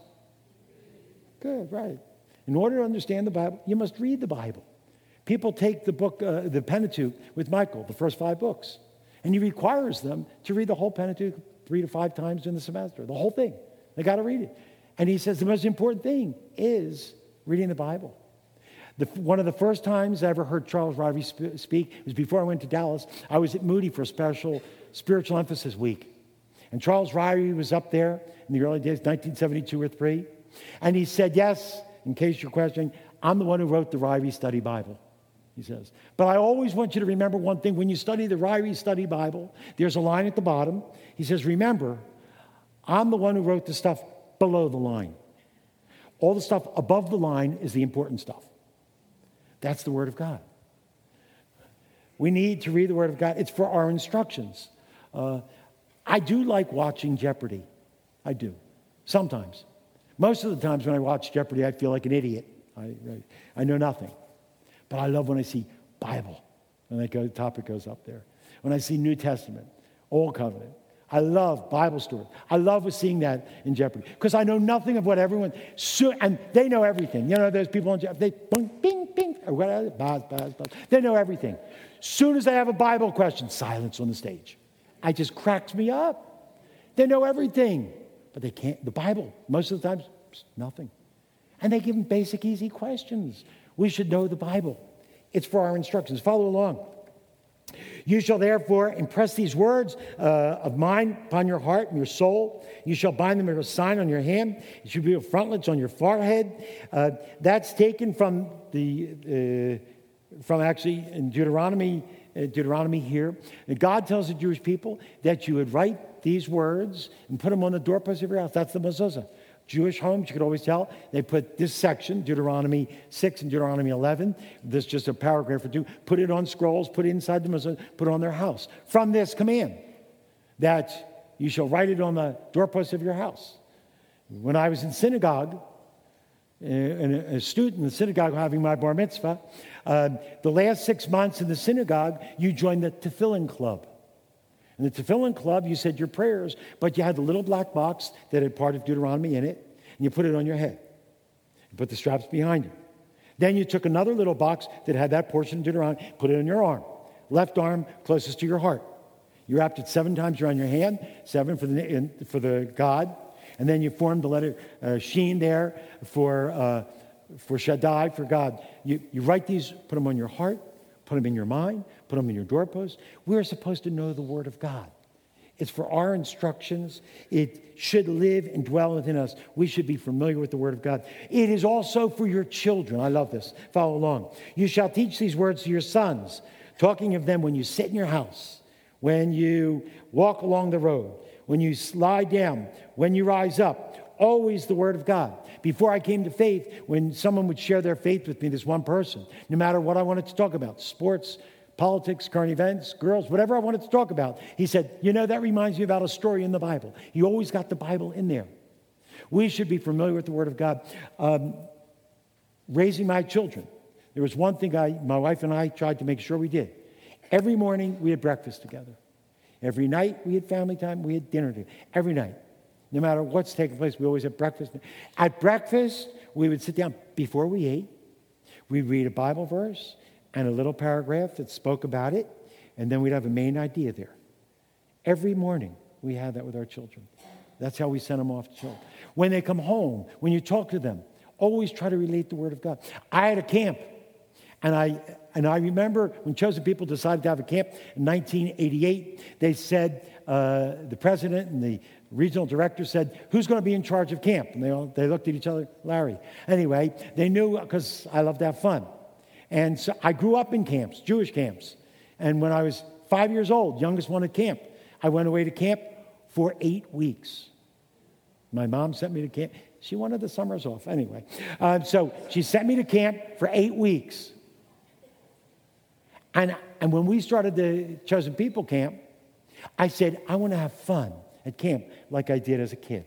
A: good, right. In order to understand the Bible, you must read the Bible. People take the book, uh, the Pentateuch with Michael, the first five books, and he requires them to read the whole Pentateuch three to five times in the semester, the whole thing. They got to read it. And he says the most important thing is reading the Bible. The, one of the first times I ever heard Charles Ryrie sp- speak was before I went to Dallas. I was at Moody for a special spiritual emphasis week. And Charles Ryrie was up there in the early days, nineteen seventy-two or three. And he said, yes, in case you're questioning, I'm the one who wrote the Ryrie Study Bible, he says. But I always want you to remember one thing. When you study the Ryrie Study Bible, there's a line at the bottom. He says, remember, I'm the one who wrote the stuff below the line. All the stuff above the line is the important stuff. That's the Word of God. We need to read the Word of God. It's for our instructions. Uh, I do like watching Jeopardy. I do. Sometimes. Most of the times when I watch Jeopardy, I feel like an idiot. I, I, I know nothing. But I love when I see Bible. And that go, the topic goes up there. When I see New Testament, Old Covenant. I love Bible stories. I love seeing that in Jeopardy. Because I know nothing of what everyone... So, and they know everything. You know, there's people on Jeopardy. They... Bing, bing, bing. Or whatever. Buzz, buzz, buzz. They know everything. Soon as they have a Bible question, silence on the stage. It just cracks me up. They know everything. But they can't... The Bible, most of the times, nothing. And they give them basic, easy questions. We should know the Bible. It's for our instructions. Follow along. You shall therefore impress these words uh, of mine upon your heart and your soul. You shall bind them as a sign on your hand. It should be a frontlets on your forehead. Uh, that's taken from the uh, from actually in Deuteronomy. Uh, Deuteronomy here. And God tells the Jewish people that you would write these words and put them on the doorpost of your house. That's the mezuzah. Jewish homes, you could always tell, they put this section, Deuteronomy six and Deuteronomy eleven, this is just a paragraph or two, put it on scrolls, put it inside the mezuzah, put it on their house. From this command, that you shall write it on the doorpost of your house. When I was in synagogue, and a student in the synagogue having my bar mitzvah, uh, the last six months in the synagogue, you joined the Tefillin Club. In the Tefillin Club, you said your prayers, but you had the little black box that had part of Deuteronomy in it, and you put it on your head. You put the straps behind you. Then you took another little box that had that portion of Deuteronomy, put it on your arm. Left arm closest to your heart. You wrapped it seven times around your hand, seven for the in, for the God, and then you formed the letter uh, Sheen there for uh, for Shaddai, for God. You, you write these, put them on your heart, put them in your mind, put them in your doorpost. We're supposed to know the Word of God. It's for our instructions. It should live and dwell within us. We should be familiar with the Word of God. It is also for your children. I love this. Follow along. You shall teach these words to your sons, talking of them when you sit in your house, when you walk along the road, when you lie down, when you rise up. Always the Word of God. Before I came to faith, when someone would share their faith with me, this one person, no matter what I wanted to talk about, sports, politics, current events, girls, whatever I wanted to talk about, he said, you know, that reminds me about a story in the Bible. He always got the Bible in there. We should be familiar with the Word of God. Um, raising my children. There was one thing I, my wife and I tried to make sure we did. Every morning, we had breakfast together. Every night, we had family time. We had dinner together. Every night. No matter what's taking place, we always had breakfast. At breakfast, we would sit down before we ate. We'd read a Bible verse. and a little paragraph that spoke about it, and then we'd have a main idea there. Every morning, we had that with our children. That's how we sent them off to children. When they come home, when you talk to them, always try to relate the Word of God. I had a camp, and I and I remember when Chosen People decided to have a camp in nineteen eighty-eight, they said, uh, the president and the regional director said, who's going to be in charge of camp? And they all, they looked at each other, Larry. Anyway, they knew, because I love to have fun. And so I grew up in camps, Jewish camps. And when I was five years old, youngest one at camp, I went away to camp for eight weeks. My mom sent me to camp. She wanted the summers off anyway. Uh, so she sent me to camp for eight weeks. And, and when we started the Chosen People camp, I said, I want to have fun at camp like I did as a kid.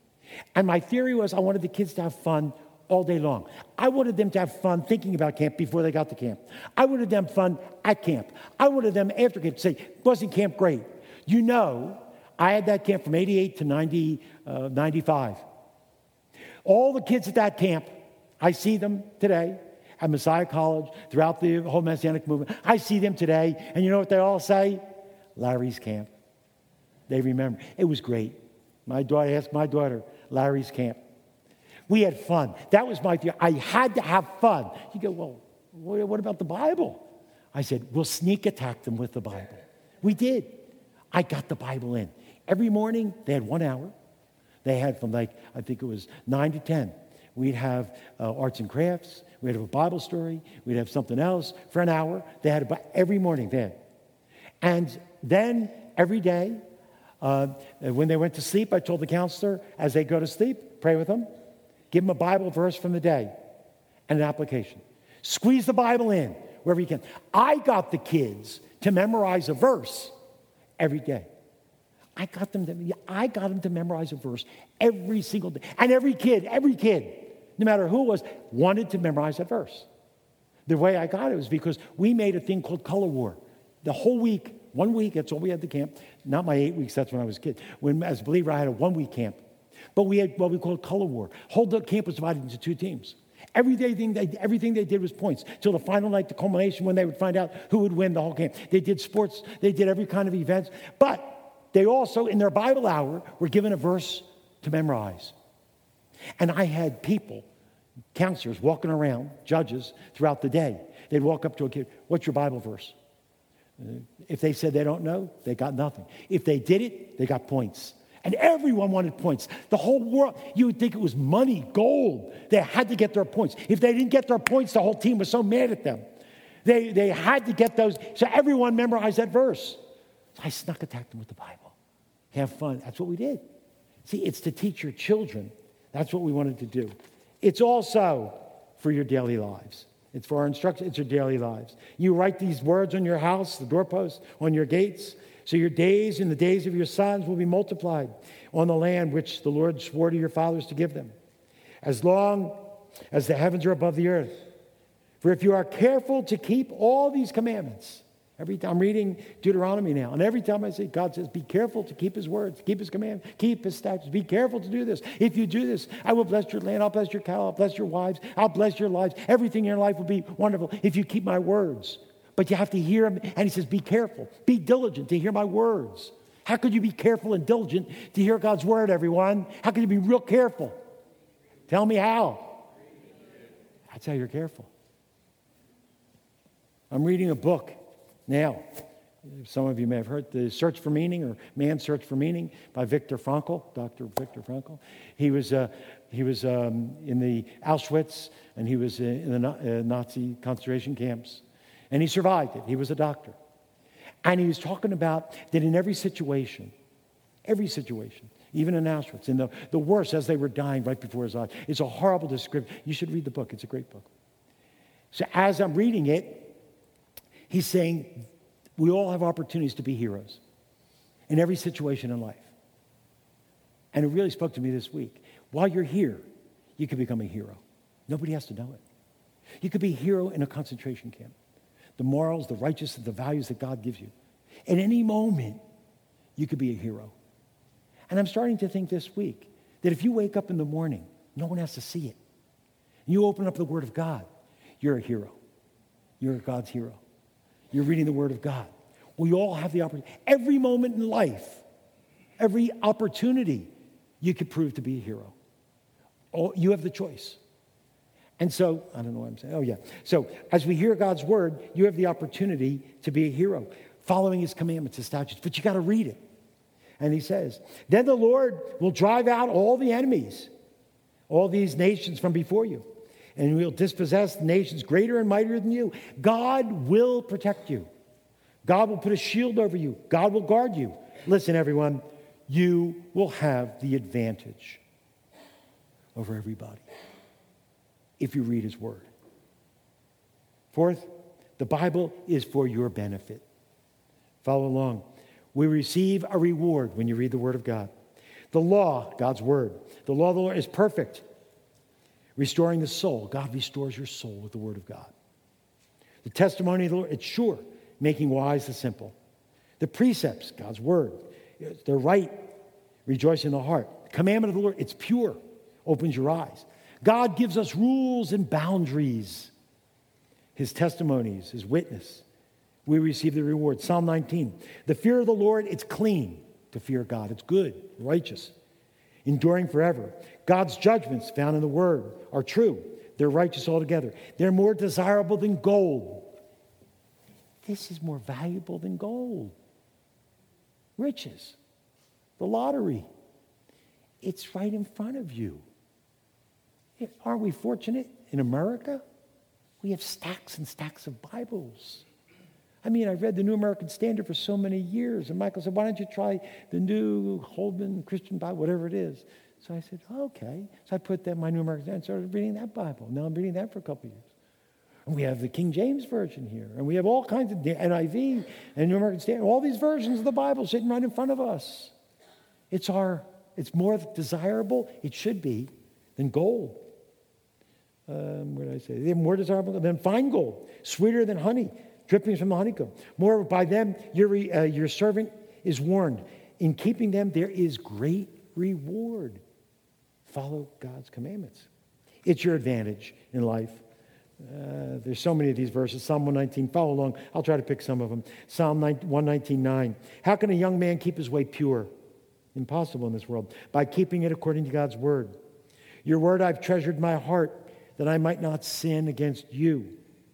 A: And my theory was I wanted the kids to have fun all day long. I wanted them to have fun thinking about camp before they got to camp. I wanted them fun at camp. I wanted them after camp to say, wasn't camp great? You know, I had that camp from eighty-eight to ninety, uh, ninety-five. All the kids at that camp, I see them today at Messiah College, throughout the whole Messianic movement. I see them today, and you know what they all say? Larry's camp. They remember. It was great. My daughter, I asked my daughter, Larry's camp. We had fun. That was my theory. I had to have fun. You go, well, what about the Bible? I said, we'll sneak attack them with the Bible. We did. I got the Bible in. Every morning, they had one hour. They had from like, I think it was nine to ten. We'd have uh, arts and crafts. We'd have a Bible story. We'd have something else for an hour. They had about every morning then. And then every day, uh, when they went to sleep, I told the counselor, as they go to sleep, pray with them. Give them a Bible verse from the day and an application. Squeeze the Bible in wherever you can. I got the kids to memorize a verse every day. I got them to, I got them to memorize a verse every single day. And every kid, every kid, no matter who it was, wanted to memorize that verse. The way I got it was because we made a thing called Color War. The whole week, one week, that's all we had to camp. Not my eight weeks, that's when I was a kid. When, as a believer, I had a one-week camp. But we had what we called Color War. Whole camp was divided into two teams. Every day, they, everything they did was points. Till the final night, the culmination, when they would find out who would win the whole camp. They did sports. They did every kind of events. But they also, in their Bible hour, were given a verse to memorize. And I had people, counselors, walking around, judges, throughout the day. They'd walk up to a kid, what's your Bible verse? If they said they don't know, they got nothing. If they did it, they got points. And everyone wanted points. The whole world, you would think it was money, gold. They had to get their points. If they didn't get their points, the whole team was so mad at them. They, they had to get those. So everyone memorized that verse. So I snuck attacked them with the Bible. Have fun. That's what we did. See, it's to teach your children. That's what we wanted to do. It's also for your daily lives. It's for our instruction. It's your daily lives. You write these words on your house, the doorposts, on your gates. So your days and the days of your sons will be multiplied on the land which the Lord swore to your fathers to give them, as long as the heavens are above the earth. For if you are careful to keep all these commandments, every time I'm reading Deuteronomy now, and every time I say, God says, be careful to keep his words, keep his commandments, keep his statutes, be careful to do this. If you do this, I will bless your land, I'll bless your cattle, I'll bless your wives, I'll bless your lives. Everything in your life will be wonderful if you keep my words. But you have to hear him, and he says, be careful, be diligent to hear my words. How could you be careful and diligent to hear God's word, everyone? How can you be real careful? Tell me how. That's how you're careful. I'm reading a book now. Some of you may have heard The Search for Meaning, or Man's Search for Meaning, by Viktor Frankl, Doctor Viktor Frankl. He was uh, he was um, in the Auschwitz, and he was in the uh, Nazi concentration camps. And he survived it. He was a doctor. And he was talking about that in every situation, every situation, even in Auschwitz, in the, the worst, as they were dying right before his eyes. It's a horrible description. You should read the book. It's a great book. So as I'm reading it, he's saying we all have opportunities to be heroes in every situation in life. And it really spoke to me this week. While you're here, you can become a hero. Nobody has to know it. You could be a hero in a concentration camp. The morals, the righteousness, the values that God gives you. At any moment, you could be a hero. And I'm starting to think this week that if you wake up in the morning, no one has to see it. You open up the Word of God, you're a hero. you're God's hero. You're reading the Word of God. We all have the opportunity. Every moment in life, every opportunity, you could prove to be a hero. Oh, you have the choice. And so, I don't know what I'm saying. Oh, yeah. So, as we hear God's Word, you have the opportunity to be a hero, following His commandments, His statutes. But you got to read it. And He says, then the Lord will drive out all the enemies, all these nations from before you, and He'll dispossess nations greater and mightier than you. God will protect you. God will put a shield over you. God will guard you. Listen, everyone, you will have the advantage over everybody if you read His Word. Fourth, the Bible is for your benefit. Follow along. We receive a reward when you read the Word of God. The law, God's Word, the law of the Lord is perfect, restoring the soul. God restores your soul with the Word of God. The testimony of the Lord, it's sure, making wise the simple. The precepts, God's Word, they're right, rejoice in the heart. The commandment of the Lord, it's pure, opens your eyes. God gives us rules and boundaries. His testimonies, His witness, we receive the reward. Psalm nineteen, the fear of the Lord, it's clean to fear God. It's good, righteous, enduring forever. God's judgments found in the Word are true. They're righteous altogether. They're more desirable than gold. This is more valuable than gold. Riches, the lottery, it's right in front of you. Aren't we fortunate in America? We have stacks and stacks of Bibles. I mean, I read the New American Standard for so many years, and Michael said, why don't you try the New Holman Christian Bible, whatever it is. So I said, okay. So I put that in my New American Standard and started reading that Bible. Now I'm reading that for a couple of years. And we have the King James Version here, and we have all kinds of N I V and New American Standard, all these versions of the Bible sitting right in front of us. It's our, it's more desirable, it should be, than gold. Um, what did I say? They're more desirable than fine gold, sweeter than honey, drippings from the honeycomb. Moreover, by them your, uh, your servant is warned. In keeping them, there is great reward. Follow God's commandments. It's your advantage in life. Uh, there's so many of these verses. Psalm one nineteen, follow along. I'll try to pick some of them. Psalm one nineteen, nine. How can a young man keep his way pure? Impossible in this world. By keeping it according to God's word. Your word I've treasured in my heart, that I might not sin against you.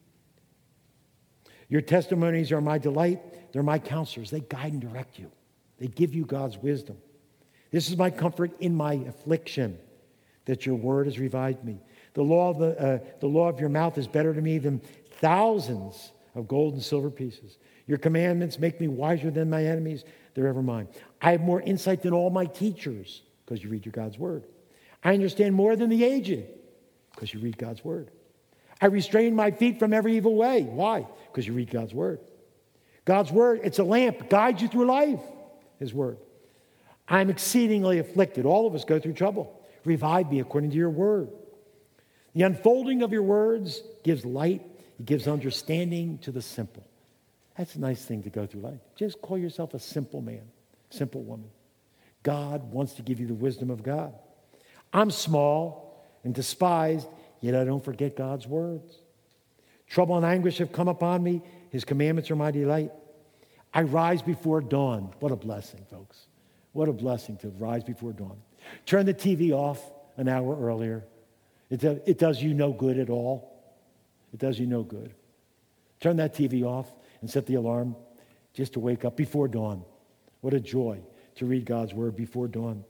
A: Your testimonies are my delight. They're my counselors. They guide and direct you. They give you God's wisdom. This is my comfort in my affliction, that your word has revived me. The law of the, uh, the law of your mouth is better to me than thousands of gold and silver pieces. Your commandments make me wiser than my enemies. They're ever mine. I have more insight than all my teachers, because you read your God's word. I understand more than the aged, because you read God's word. I restrain my feet from every evil way. Why? Because you read God's word. God's word, it's a lamp, guides you through life, his word. I'm exceedingly afflicted. All of us go through trouble. Revive me according to your word. The unfolding of your words gives light. It gives understanding to the simple. That's a nice thing to go through life. Just call yourself a simple man, simple woman. God wants to give you the wisdom of God. I'm small and despised, yet I don't forget God's words. Trouble and anguish have come upon me. His commandments are my delight. I rise before dawn. What a blessing, folks. What a blessing to rise before dawn. Turn the T V off an hour earlier. It, do, it does you no good at all. It does you no good. Turn that T V off and set the alarm just to wake up before dawn. What a joy to read God's word before dawn.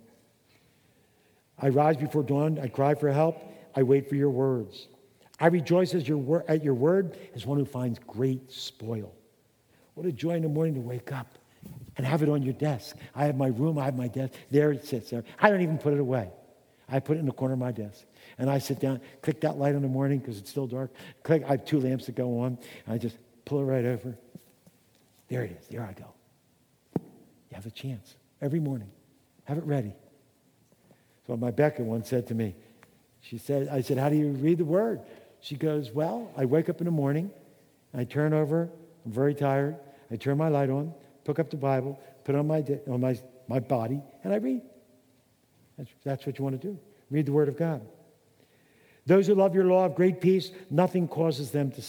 A: I rise before dawn. I cry for help. I wait for your words. I rejoice as your wor- at your word as one who finds great spoil. What a joy in the morning to wake up and have it on your desk. I have my room. I have my desk. There it sits there. I don't even put it away. I put it in the corner of my desk. And I sit down, click that light in the morning because it's still dark. Click. I have two lamps that go on. And I just pull it right over. There it is. There I go. You have a chance every morning. Have it ready. So my Becca once said to me, she said, I said, how do you read the word? She goes, well, I wake up in the morning. I turn over. I'm very tired. I turn my light on, pick up the Bible, put it on my, on my, my body, and I read. That's, that's what you want to do. Read the word of God. Those who love your law have great peace. Nothing causes them to stumble.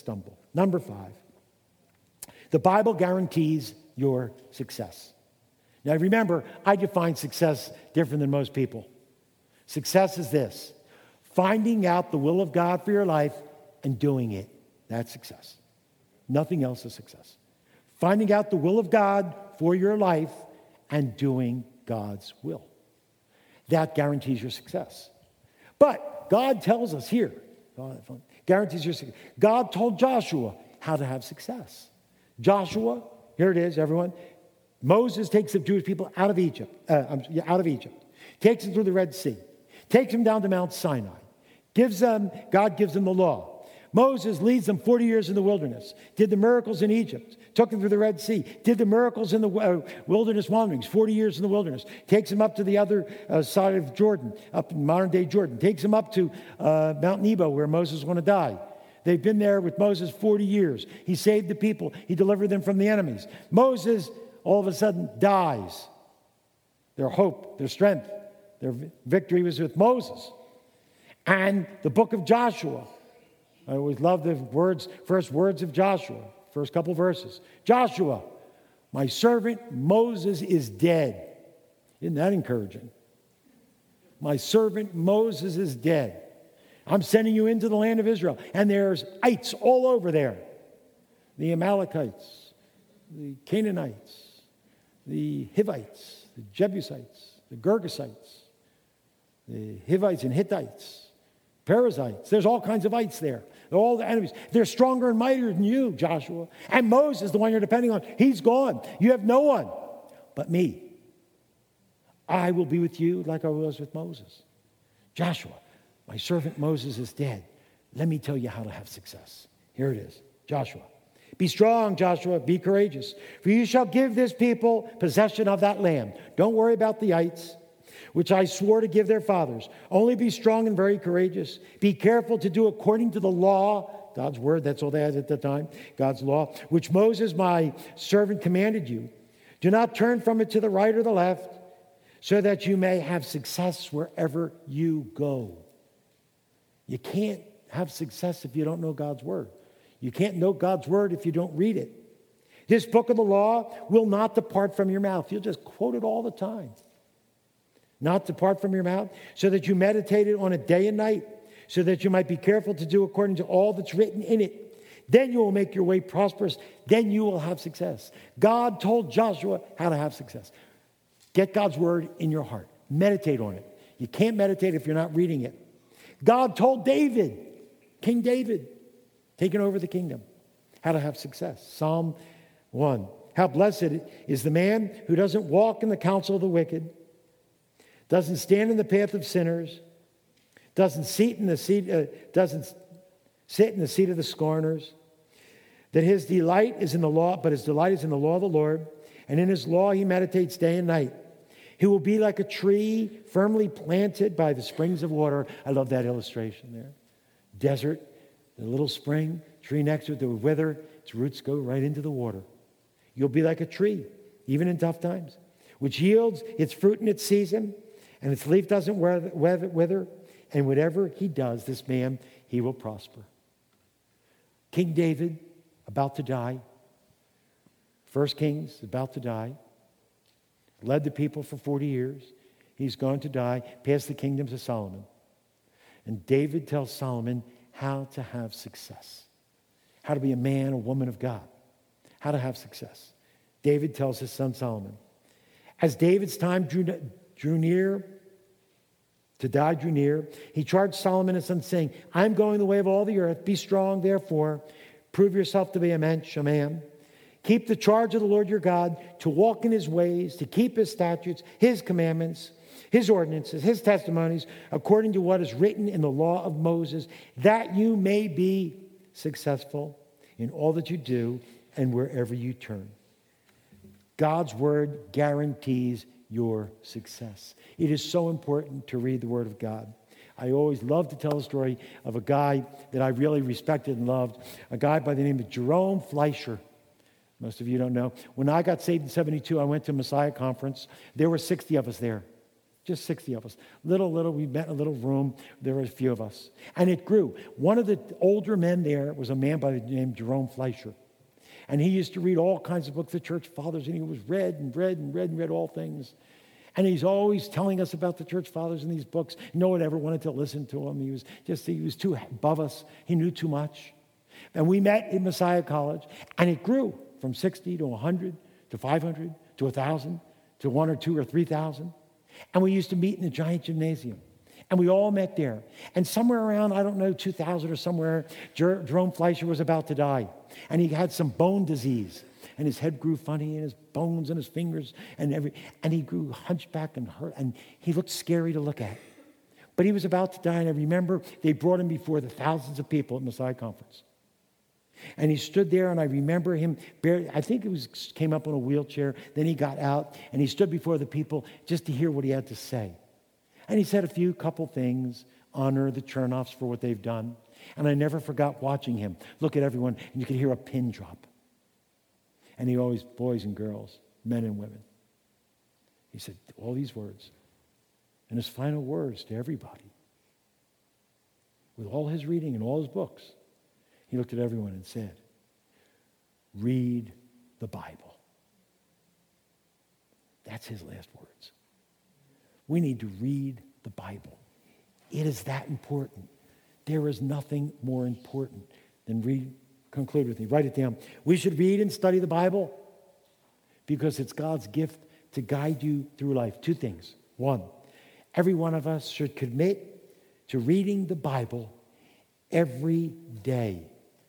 A: Number five, the Bible guarantees your success. Now remember, I define success different than most people. Success is this: finding out the will of God for your life and doing it. That's success. Nothing else is success. Finding out the will of God for your life and doing God's will. That guarantees your success. But God tells us here, guarantees your success. God told Joshua how to have success. Joshua, here it is, everyone. Moses takes the Jewish people out of Egypt, uh, out of Egypt, takes them through the Red Sea, takes them down to Mount Sinai, gives them, God gives them the law. Moses leads them forty years in the wilderness, did the miracles in Egypt, took them through the Red Sea, did the miracles in the uh, wilderness wanderings, forty years in the wilderness, takes them up to the other uh, side of Jordan, up in modern-day Jordan, takes them up to uh, Mount Nebo where Moses was going to die. They've been there with Moses forty years. He saved the people. He delivered them from the enemies. Moses, all of a sudden, dies. Their hope, their strength, their victory was with Moses. And the book of Joshua, I always love the words, first words of Joshua, first couple verses. Joshua, my servant Moses is dead. Isn't that encouraging? My servant Moses is dead. I'm sending you into the land of Israel. And there's ites all over there. The Amalekites, the Canaanites, the Hivites, the Jebusites, the Girgasites, the Hivites and Hittites, Perizzites. There's all kinds of ites there. They're all the enemies. They're stronger and mightier than you, Joshua. And Moses, the one you're depending on, he's gone. You have no one but me. I will be with you like I was with Moses. Joshua, my servant Moses is dead. Let me tell you how to have success. Here it is. Joshua. Be strong, Joshua. Be courageous. For you shall give this people possession of that land. Don't worry about the ites, which I swore to give their fathers. Only be strong and very courageous. Be careful to do according to the law, God's word, that's all they had at the time, God's law, which Moses, my servant, commanded you. Do not turn from it to the right or the left, so that you may have success wherever you go. You can't have success if you don't know God's word. You can't know God's word if you don't read it. This book of the law will not depart from your mouth. You'll just quote it all the time. Not depart from your mouth, so that you meditate it on it day and night, so that you might be careful to do according to all that's written in it. Then you will make your way prosperous. Then you will have success. God told Joshua how to have success. Get God's word in your heart. Meditate on it. You can't meditate if you're not reading it. God told David, King David, taking over the kingdom, how to have success. Psalm one. How blessed is the man who doesn't walk in the counsel of the wicked, doesn't stand in the path of sinners, doesn't seat in the seat, uh, doesn't sit in the seat of the scorners. That his delight is in the law, but his delight is in the law of the Lord, and in his law he meditates day and night. He will be like a tree firmly planted by the springs of water. I love that illustration there. Desert, the little spring, tree next to it that would wither, its roots go right into the water. You'll be like a tree, even in tough times, which yields its fruit in its season, and its leaf doesn't wither, and whatever he does, this man, he will prosper. King David, about to die. First Kings, about to die. Led the people for forty years. He's going to die, pass the kingdom to Solomon. And David tells Solomon how to have success, how to be a man, a woman of God, how to have success. David tells his son Solomon. As David's time drew, drew near, to die drew near, he charged Solomon his son, saying, I'm going the way of all the earth. Be strong, therefore. Prove yourself to be a man, a man. Keep the charge of the Lord your God, to walk in his ways, to keep his statutes, his commandments, his ordinances, his testimonies, according to what is written in the law of Moses, that you may be successful in all that you do and wherever you turn. God's word guarantees your success. It is so important to read the word of God. I always love to tell a story of a guy that I really respected and loved, a guy by the name of Jerome Fleischer. Most of you don't know. When I got saved in seventy-two, I went to a Messiah conference. There were sixty of us there. Just sixty of us. Little, little, we met in a little room. There were a few of us. And it grew. One of the older men there was a man by the name Jerome Fleischer. And he used to read all kinds of books, the church fathers, and he was read and read and read and read all things. And he's always telling us about the church fathers in these books. No one ever wanted to listen to him. He was just, he was too above us. He knew too much. And we met in Messiah College, and it grew from sixty to one hundred to five hundred to one thousand to one or two or three thousand. And we used to meet in the giant gymnasium. And we all met there. And somewhere around, I don't know, two thousand or somewhere, Jer- Jerome Fleischer was about to die. And he had some bone disease. And his head grew funny, and his bones and his fingers, and every, and he grew hunchback and hurt, and he looked scary to look at. But he was about to die, and I remember they brought him before the thousands of people at Messiah Conference. And he stood there, and I remember him, barely, I think it was came up on a wheelchair. Then he got out, and he stood before the people just to hear what he had to say. And he said a few couple things, honor the Chernoffs for what they've done. And I never forgot watching him look at everyone, and you could hear a pin drop. And he always, boys and girls, men and women. He said all these words. And his final words to everybody, with all his reading and all his books, he looked at everyone and said, read the Bible. That's his last words. We need to read the Bible. It is that important. There is nothing more important than read. Conclude with me. Write it down. We should read and study the Bible because it's God's gift to guide you through life. Two things. One, every one of us should commit to reading the Bible every day.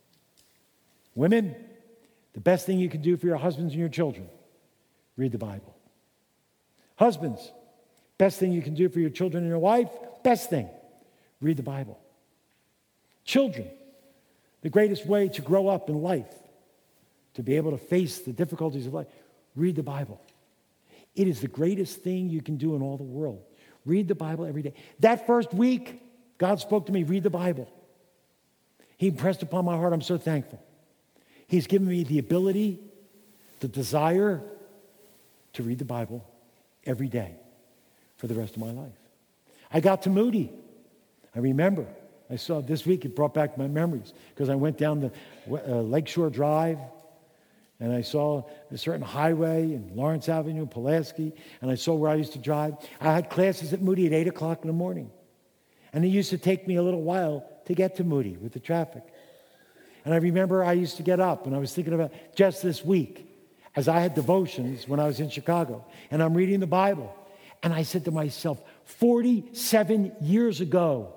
A: Women, the best thing you can do for your husbands and your children, read the Bible. Husbands, best thing you can do for your children and your wife, best thing, read the Bible. Children, the greatest way to grow up in life, to be able to face the difficulties of life, read the Bible. It is the greatest thing you can do in all the world. Read the Bible every day. That first week, God spoke to me, read the Bible. He impressed upon my heart. I'm so thankful. He's given me the ability, the desire to read the Bible every day for the rest of my life. I got to Moody. I remember. I saw this week, it brought back my memories because I went down the uh, Lakeshore Drive and I saw a certain highway in Lawrence Avenue, Pulaski, and I saw where I used to drive. I had classes at Moody at eight o'clock in the morning. And it used to take me a little while to get to Moody with the traffic. And I remember I used to get up and I was thinking about just this week as I had devotions when I was in Chicago and I'm reading the Bible. And I said to myself, forty-seven years ago,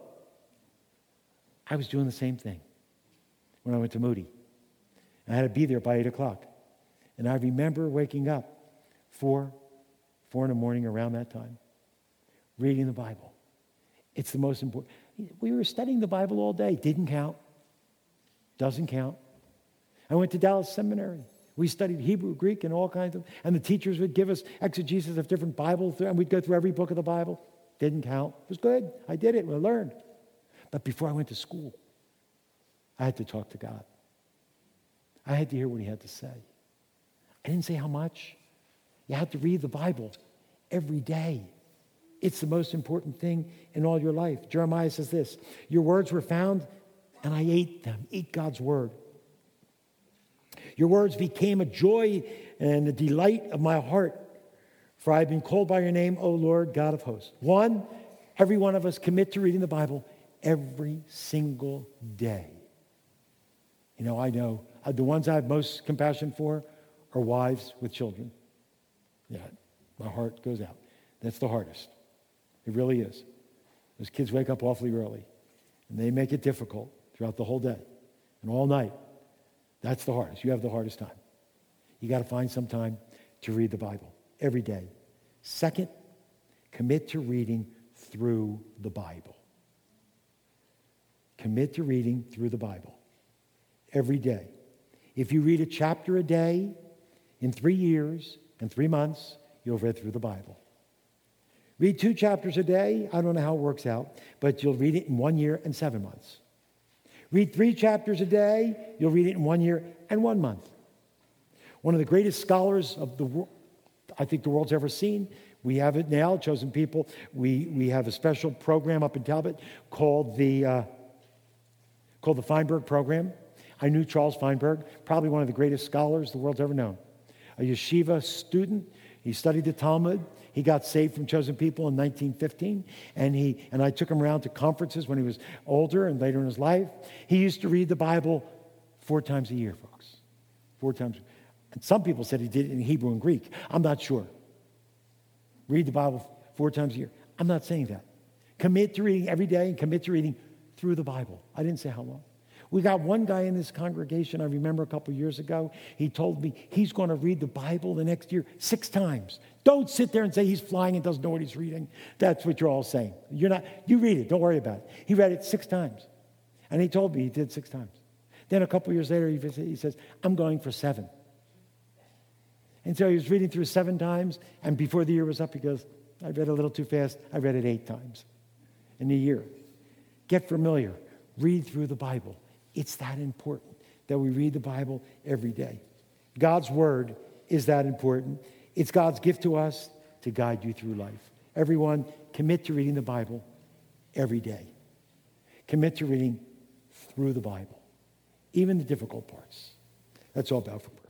A: I was doing the same thing when I went to Moody. I had to be there by eight o'clock. And I remember waking up four, four in the morning around that time, reading the Bible. It's the most important. We were studying the Bible all day. Didn't count. Doesn't count. I went to Dallas Seminary. We studied Hebrew, Greek, and all kinds of, and the teachers would give us exegesis of different Bibles, and we'd go through every book of the Bible. Didn't count. It was good. I did it. I learned. But before I went to school, I had to talk to God. I had to hear what he had to say. I didn't say how much. You had to read the Bible every day. It's the most important thing in all your life. Jeremiah says this, your words were found, and I ate them. Eat God's word. Your words became a joy and a delight of my heart, for I have been called by your name, O Lord, God of hosts. One, every one of us commit to reading the Bible every single day. You know, I know uh, the ones I have most compassion for are wives with children. Yeah, my heart goes out. That's the hardest. It really is. Those kids wake up awfully early, and they make it difficult throughout the whole day and all night. That's the hardest. You have the hardest time. You got to find some time to read the Bible every day. Second, commit to reading through the Bible. Commit to reading through the Bible every day. If you read a chapter a day, in three years and three months, you'll read through the Bible. Read two chapters a day. I don't know how it works out, but you'll read it in one year and seven months. Read three chapters a day. You'll read it in one year and one month. One of the greatest scholars of the world, I think the world's ever seen, We have it now, Chosen People. We, we have a special program up in Talbot called the, uh, called the Feinberg Program. I knew Charles Feinberg, probably one of the greatest scholars the world's ever known. A yeshiva student. He studied the Talmud. He got saved from Chosen People in nineteen fifteen, and he and I took him around to conferences when he was older and later in his life. He used to read the Bible four times a year, folks. Four times. And some people said he did it in Hebrew and Greek. I'm not sure. Read the Bible four times a year. I'm not saying that. Commit to reading every day and commit to reading through the Bible. I didn't say how long. We got one guy in this congregation, I remember a couple years ago, he told me he's going to read the Bible the next year six times. Don't sit there and say he's flying and doesn't know what he's reading. That's what you're all saying. You're not. You read it. Don't worry about it. He read it six times. And he told me he did six times. Then a couple years later, he, he says, I'm going for seven. And so he was reading through seven times, and before the year was up, he goes, I read a little too fast. I read it eight times in a year. Get familiar. Read through the Bible. It's that important that we read the Bible every day. God's word is that important. It's God's gift to us to guide you through life. Everyone, commit to reading the Bible every day. Commit to reading through the Bible, even the difficult parts. That's all about for